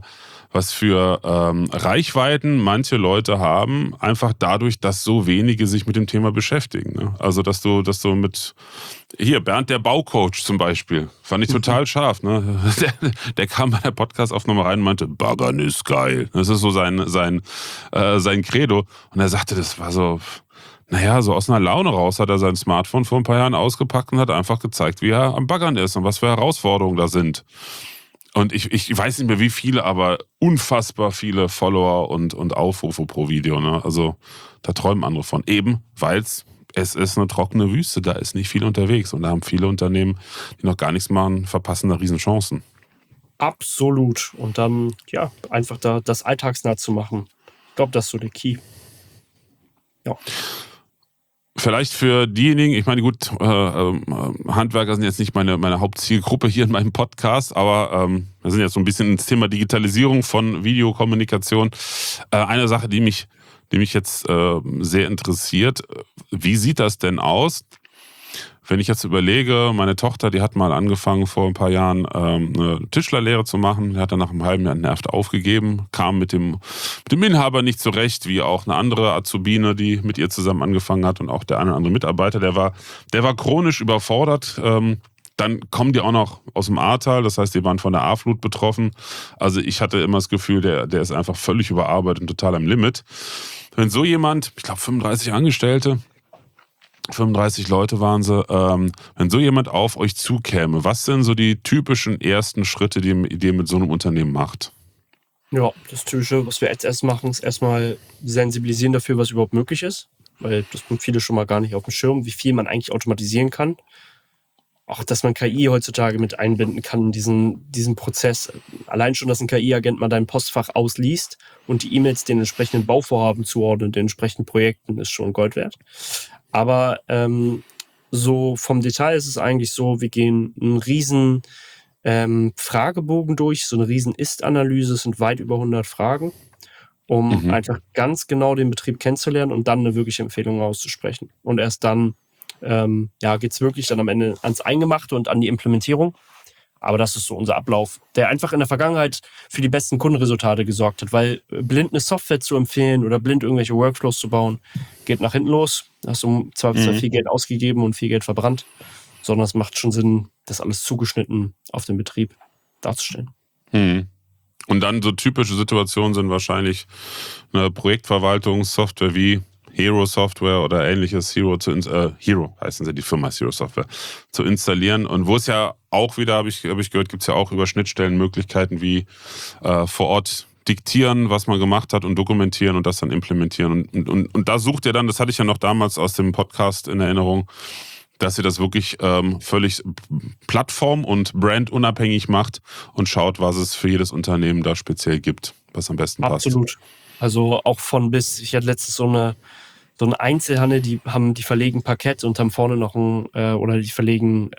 Reichweiten manche Leute haben, einfach dadurch, dass so wenige sich mit dem Thema beschäftigen. Ne? Also, dass du mit, hier, Bernd, der Baucoach zum Beispiel, fand ich total scharf. Ne? Der kam bei der Podcast-Aufnahme rein und meinte, Baggern ist geil. Das ist so sein Credo. Und er sagte, das war so, naja, so aus einer Laune raus hat er sein Smartphone vor ein paar Jahren ausgepackt und hat einfach gezeigt, wie er am Baggern ist und was für Herausforderungen da sind. Und ich weiß nicht mehr wie viele, aber unfassbar viele Follower und Aufrufe pro Video. Ne? Also da träumen andere von. Eben, weil es ist eine trockene Wüste, da ist nicht viel unterwegs. Und da haben viele Unternehmen, die noch gar nichts machen, verpassen da Riesenchancen. Absolut. Und dann, ja, einfach da das alltagsnah zu machen. Ich glaube, das ist so der Key. Ja. Vielleicht für diejenigen, ich meine, gut, Handwerker sind jetzt nicht meine Hauptzielgruppe hier in meinem Podcast, aber wir sind jetzt so ein bisschen ins Thema Digitalisierung von Videokommunikation. Eine Sache, die mich jetzt sehr interessiert, wie sieht das denn aus? Wenn ich jetzt überlege, meine Tochter, die hat mal angefangen vor ein paar Jahren eine Tischlerlehre zu machen, die hat dann nach einem halben Jahr entnervt aufgegeben, kam mit dem Inhaber nicht zurecht, wie auch eine andere Azubine, die mit ihr zusammen angefangen hat und auch der eine oder andere Mitarbeiter, der war chronisch überfordert. Dann kommen die auch noch aus dem Ahrtal, das heißt, die waren von der A-Flut betroffen. Also ich hatte immer das Gefühl, der ist einfach völlig überarbeitet und total am Limit. Wenn so jemand, ich glaube 35 Angestellte, 35 Leute waren sie. Wenn so jemand auf euch zukäme, was sind so die typischen ersten Schritte, die ihr mit so einem Unternehmen macht? Ja, das Typische, was wir als erstes machen, ist erstmal sensibilisieren dafür, was überhaupt möglich ist. Weil das haben viele schon mal gar nicht auf dem Schirm, wie viel man eigentlich automatisieren kann. Auch, dass man KI heutzutage mit einbinden kann in diesen Prozess. Allein schon, dass ein KI-Agent mal dein Postfach ausliest und die E-Mails den entsprechenden Bauvorhaben zuordnet, den entsprechenden Projekten, ist schon Gold wert. Aber so vom Detail ist es eigentlich so, wir gehen einen riesen Fragebogen durch, so eine riesen Ist-Analyse, es sind weit über 100 Fragen, um einfach ganz genau den Betrieb kennenzulernen und dann eine wirkliche Empfehlung auszusprechen. Und erst dann geht es wirklich dann am Ende ans Eingemachte und an die Implementierung. Aber das ist so unser Ablauf, der einfach in der Vergangenheit für die besten Kundenresultate gesorgt hat, weil blind eine Software zu empfehlen oder blind irgendwelche Workflows zu bauen, geht nach hinten los. Da hast du zwar viel Geld ausgegeben und viel Geld verbrannt, sondern es macht schon Sinn, das alles zugeschnitten auf den Betrieb darzustellen. Und dann so typische Situationen sind wahrscheinlich eine Projektverwaltungssoftware wie Hero Software oder ähnliches, Hero heißen sie, die Firma ist Hero Software, zu installieren. Und wo es ja auch wieder, habe ich gehört, gibt es ja auch über Schnittstellen Möglichkeiten wie vor Ort diktieren, was man gemacht hat und dokumentieren und das dann implementieren. Und da sucht ihr dann, das hatte ich ja noch damals aus dem Podcast in Erinnerung, dass ihr das wirklich völlig plattform- und brandunabhängig macht und schaut, was es für jedes Unternehmen da speziell gibt, was am besten passt. Absolut. Also auch von bis, ich hatte letztens so eine Einzelhandel, die verlegen Parkett und haben vorne noch die verlegen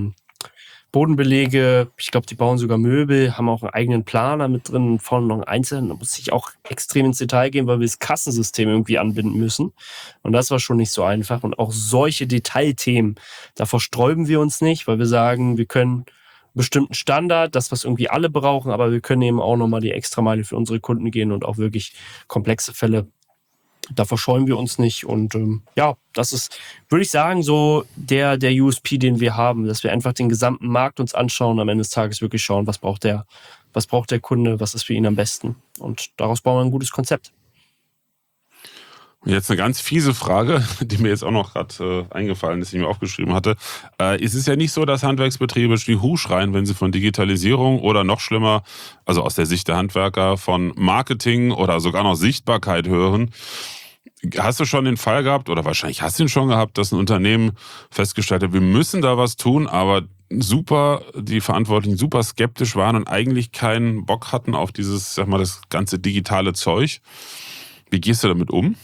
Bodenbelege. Ich glaube, die bauen sogar Möbel, haben auch einen eigenen Planer mit drin, vorne noch einen Einzelhandel. Da muss ich auch extrem ins Detail gehen, weil wir das Kassensystem irgendwie anbinden müssen. Und das war schon nicht so einfach. Und auch solche Detailthemen, davor sträuben wir uns nicht, weil wir sagen, wir können einen bestimmten Standard, das, was irgendwie alle brauchen, aber wir können eben auch nochmal die Extrameile für unsere Kunden gehen und auch wirklich komplexe Fälle. Da verscheuen wir uns nicht. Und das ist, würde ich sagen, so der USP, den wir haben, dass wir einfach den gesamten Markt uns anschauen, am Ende des Tages wirklich schauen, was braucht der Kunde, was ist für ihn am besten. Und daraus bauen wir ein gutes Konzept. Jetzt eine ganz fiese Frage, die mir jetzt auch noch gerade eingefallen ist, die ich mir aufgeschrieben hatte. Es ist ja nicht so, dass Handwerksbetriebe Hu schreien, wenn sie von Digitalisierung oder noch schlimmer, also aus der Sicht der Handwerker, von Marketing oder sogar noch Sichtbarkeit hören. Hast du schon den Fall gehabt, oder wahrscheinlich hast du ihn schon gehabt, dass ein Unternehmen festgestellt hat, wir müssen da was tun, aber die Verantwortlichen super skeptisch waren und eigentlich keinen Bock hatten auf dieses, sag mal, das ganze digitale Zeug? Wie gehst du damit um?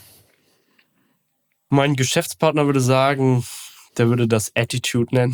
Mein Geschäftspartner würde sagen, der würde das Attitude nennen.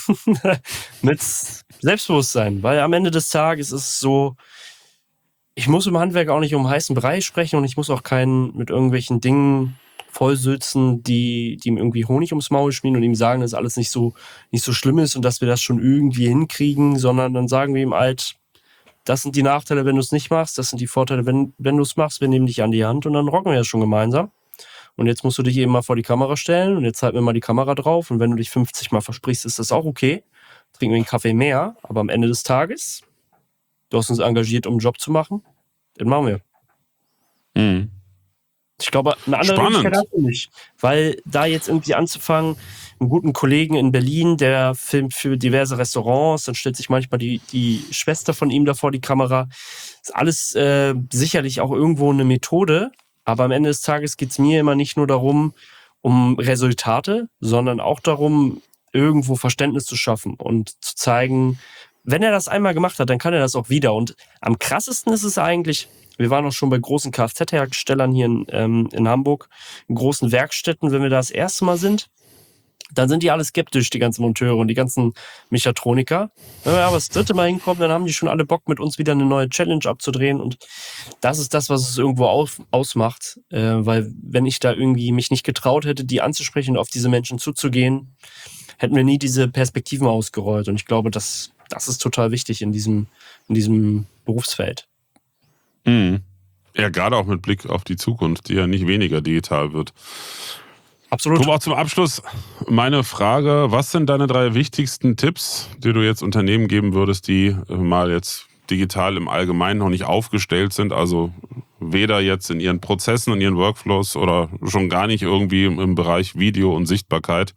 Mit Selbstbewusstsein. Weil am Ende des Tages ist es so, ich muss im Handwerk auch nicht um heißen Brei sprechen und ich muss auch keinen mit irgendwelchen Dingen vollsülzen, die ihm irgendwie Honig ums Maul schmieren und ihm sagen, dass alles nicht so schlimm ist und dass wir das schon irgendwie hinkriegen, sondern dann sagen wir ihm halt, das sind die Nachteile, wenn du es nicht machst, das sind die Vorteile, wenn du es machst, wir nehmen dich an die Hand und dann rocken wir das schon gemeinsam. Und jetzt musst du dich eben mal vor die Kamera stellen und jetzt halten wir mal die Kamera drauf und wenn du dich 50 Mal versprichst, ist das auch okay. Trinken wir einen Kaffee mehr, aber am Ende des Tages, du hast uns engagiert, um einen Job zu machen, den machen wir. Mhm. Ich glaube, eine andere Möglichkeit hast du nicht. Weil da jetzt irgendwie anzufangen, einen guten Kollegen in Berlin, der filmt für diverse Restaurants, dann stellt sich manchmal die Schwester von ihm da vor die Kamera. Ist alles sicherlich auch irgendwo eine Methode, aber am Ende des Tages geht es mir immer nicht nur darum, um Resultate, sondern auch darum, irgendwo Verständnis zu schaffen und zu zeigen, wenn er das einmal gemacht hat, dann kann er das auch wieder. Und am krassesten ist es eigentlich, wir waren auch schon bei großen Kfz-Herstellern hier in Hamburg, in großen Werkstätten, wenn wir da das erste Mal sind, dann sind die alle skeptisch, die ganzen Monteure und die ganzen Mechatroniker. Wenn wir aber das dritte Mal hinkommen, dann haben die schon alle Bock, mit uns wieder eine neue Challenge abzudrehen. Und das ist das, was es irgendwo ausmacht. Weil wenn ich da irgendwie mich nicht getraut hätte, die anzusprechen und auf diese Menschen zuzugehen, hätten wir nie diese Perspektiven ausgerollt. Und ich glaube, das ist total wichtig in diesem Berufsfeld. Mhm. Ja, gerade auch mit Blick auf die Zukunft, die ja nicht weniger digital wird. Absolut. Tobi, auch zum Abschluss meine Frage, was sind deine 3 wichtigsten Tipps, die du jetzt Unternehmen geben würdest, die mal jetzt digital im Allgemeinen noch nicht aufgestellt sind, also weder jetzt in ihren Prozessen und ihren Workflows oder schon gar nicht irgendwie im Bereich Video und Sichtbarkeit,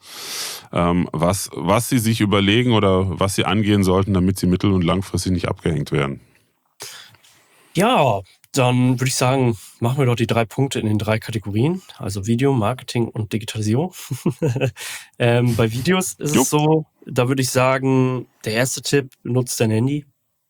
was sie sich überlegen oder was sie angehen sollten, damit sie mittel- und langfristig nicht abgehängt werden? Ja, dann würde ich sagen, machen wir doch die 3 Punkte in den 3 Kategorien, also Video, Marketing und Digitalisierung. Bei Videos ist es so, da würde ich sagen, der erste Tipp, nutzt dein Handy.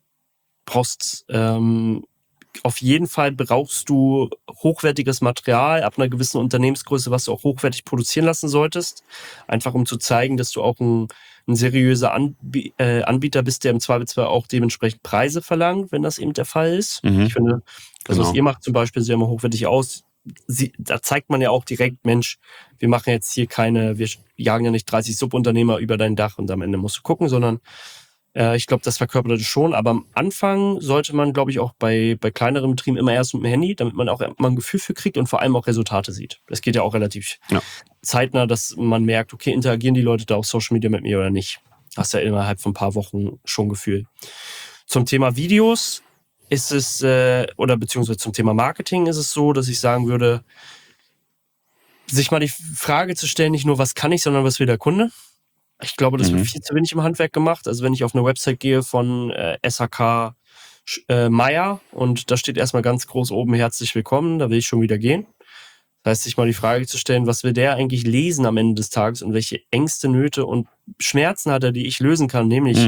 Auf jeden Fall brauchst du hochwertiges Material ab einer gewissen Unternehmensgröße, was du auch hochwertig produzieren lassen solltest. Einfach um zu zeigen, dass du auch ein seriöser Anbieter bist, der im Zweifelsfall auch dementsprechend Preise verlangt, wenn das eben der Fall ist. Ich finde, das, was ihr macht zum Beispiel, sieht immer hochwertig aus. Da zeigt man ja auch direkt, Mensch, wir machen jetzt hier wir jagen ja nicht 30 Subunternehmer über dein Dach und am Ende musst du gucken, sondern ich glaube, das verkörpert das schon. Aber am Anfang sollte man, glaube ich, auch bei kleineren Betrieben immer erst mit dem Handy, damit man auch mal ein Gefühl für kriegt und vor allem auch Resultate sieht. Das geht ja auch relativ zeitnah, dass man merkt, okay, interagieren die Leute da auf Social Media mit mir oder nicht. Hast ja innerhalb von ein paar Wochen schon ein Gefühl. Zum Thema Videos ist es, oder beziehungsweise zum Thema Marketing ist es so, dass ich sagen würde, sich mal die Frage zu stellen, nicht nur, was kann ich, sondern was will der Kunde? Ich glaube, das wird viel zu wenig im Handwerk gemacht. Also wenn ich auf eine Website gehe von SHK Meier und da steht erstmal ganz groß oben herzlich willkommen, da will ich schon wieder gehen. Das heißt, sich mal die Frage zu stellen, was will der eigentlich lesen am Ende des Tages und welche Ängste, Nöte und Schmerzen hat er, die ich lösen kann, nämlich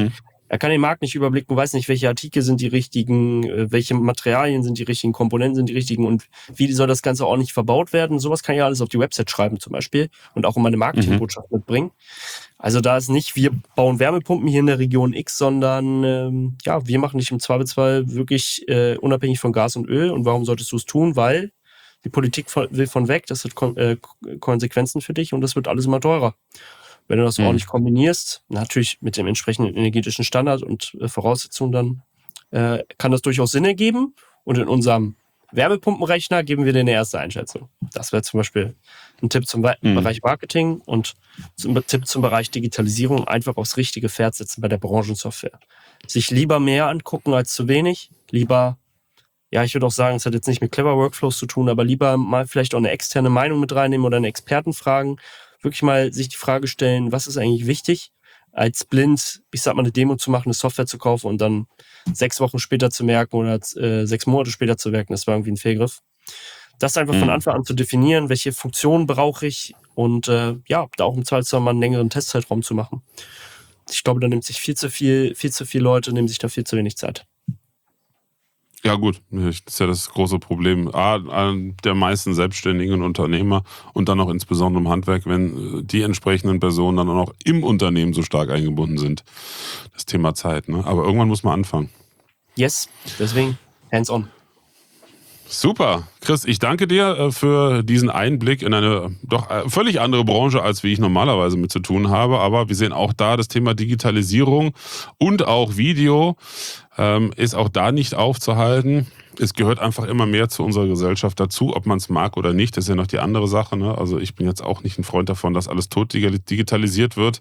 Er kann den Markt nicht überblicken, weiß nicht, welche Artikel sind die richtigen, welche Materialien sind die richtigen, Komponenten sind die richtigen und wie soll das Ganze ordentlich verbaut werden. Sowas kann ich alles auf die Website schreiben zum Beispiel und auch in meine Marketingbotschaft mitbringen. Also da ist nicht, wir bauen Wärmepumpen hier in der Region X, sondern wir machen dich im Zweifelsfall wirklich unabhängig von Gas und Öl. Und warum solltest du es tun? Weil die Politik will von weg, das hat Konsequenzen für dich und das wird alles immer teurer. Wenn du das ordentlich kombinierst, natürlich mit dem entsprechenden energetischen Standard und Voraussetzungen, dann kann das durchaus Sinn ergeben. Und in unserem Wärmepumpenrechner geben wir dir eine erste Einschätzung. Das wäre zum Beispiel ein Tipp zum Bereich Marketing und ein Tipp zum Bereich Digitalisierung. Einfach aufs richtige Pferd setzen bei der Branchensoftware. Sich lieber mehr angucken als zu wenig. Lieber, ich würde auch sagen, es hat jetzt nicht mit Clever Workflows zu tun, aber lieber mal vielleicht auch eine externe Meinung mit reinnehmen oder einen Experten fragen. Wirklich mal sich die Frage stellen, was ist eigentlich wichtig, als blind, eine Demo zu machen, eine Software zu kaufen und dann 6 Wochen später zu merken oder 6 Monate später zu merken, das war irgendwie ein Fehlgriff. Das einfach von Anfang an zu definieren, welche Funktionen brauche ich und da auch im Zweifelsfall mal einen längeren Testzeitraum zu machen. Ich glaube, da nimmt sich viel zu viele Leute, nehmen sich da viel zu wenig Zeit. Ja gut, das ist ja das große Problem der meisten selbstständigen Unternehmer und dann auch insbesondere im Handwerk, wenn die entsprechenden Personen dann auch noch im Unternehmen so stark eingebunden sind. Das Thema Zeit, ne? Aber irgendwann muss man anfangen. Yes, deswegen hands-on. Super. Chris, ich danke dir für diesen Einblick in eine doch völlig andere Branche, als wie ich normalerweise mit zu tun habe. Aber wir sehen auch da das Thema Digitalisierung und auch Video ist auch da nicht aufzuhalten. Es gehört einfach immer mehr zu unserer Gesellschaft dazu, ob man es mag oder nicht. Das ist ja noch die andere Sache, ne? Also ich bin jetzt auch nicht ein Freund davon, dass alles tot digitalisiert wird.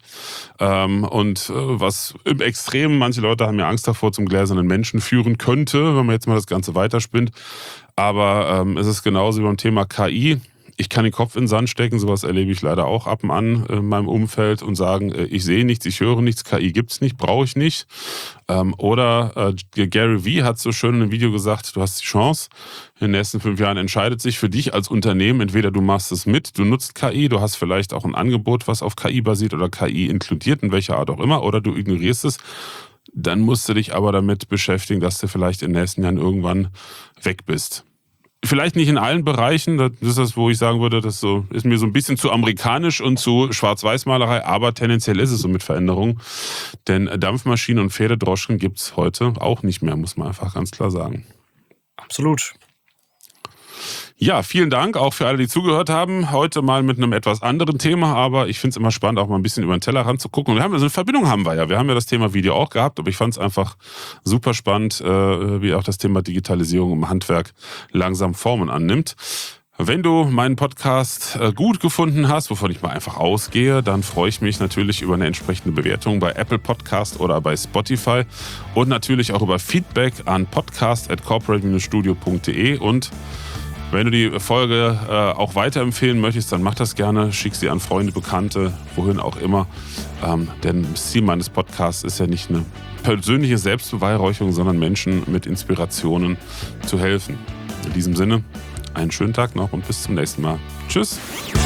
Was im Extremen, manche Leute haben ja Angst davor, zum gläsernen Menschen führen könnte, wenn man jetzt mal das Ganze weiterspinnt. Aber es ist genauso wie beim Thema KI. Ich kann den Kopf in den Sand stecken, sowas erlebe ich leider auch ab und an in meinem Umfeld und sagen, ich sehe nichts, ich höre nichts, KI gibt's nicht, brauche ich nicht. Gary Vee hat so schön in einem Video gesagt, du hast die Chance, in den nächsten 5 Jahren entscheidet sich für dich als Unternehmen, entweder du machst es mit, du nutzt KI, du hast vielleicht auch ein Angebot, was auf KI basiert oder KI inkludiert, in welcher Art auch immer, oder du ignorierst es. Dann musst du dich aber damit beschäftigen, dass du vielleicht in den nächsten Jahren irgendwann weg bist. Vielleicht nicht in allen Bereichen, das ist das, wo ich sagen würde, das ist mir so ein bisschen zu amerikanisch und zu Schwarz-Weiß-Malerei, aber tendenziell ist es so mit Veränderungen. Denn Dampfmaschinen und Pferdedroschken gibt es heute auch nicht mehr, muss man einfach ganz klar sagen. Absolut. Ja, vielen Dank auch für alle, die zugehört haben. Heute mal mit einem etwas anderen Thema, aber ich finde es immer spannend, auch mal ein bisschen über den Tellerrand zu gucken. Und eine Verbindung haben wir ja. Wir haben ja das Thema Video auch gehabt, aber ich fand es einfach super spannend, wie auch das Thema Digitalisierung im Handwerk langsam Formen annimmt. Wenn du meinen Podcast gut gefunden hast, wovon ich mal einfach ausgehe, dann freue ich mich natürlich über eine entsprechende Bewertung bei Apple Podcast oder bei Spotify und natürlich auch über Feedback an podcast@corporate-studio.de. Und wenn du die Folge auch weiterempfehlen möchtest, dann mach das gerne. Schick sie an Freunde, Bekannte, wohin auch immer. Denn das Ziel meines Podcasts ist ja nicht eine persönliche Selbstbeweihräucherung, sondern Menschen mit Inspirationen zu helfen. In diesem Sinne, einen schönen Tag noch und bis zum nächsten Mal. Tschüss.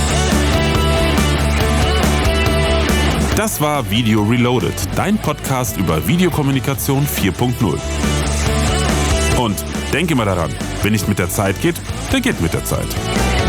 Das war Video Reloaded, dein Podcast über Videokommunikation 4.0. Und denk immer daran, wenn nicht mit der Zeit geht, der geht mit der Zeit.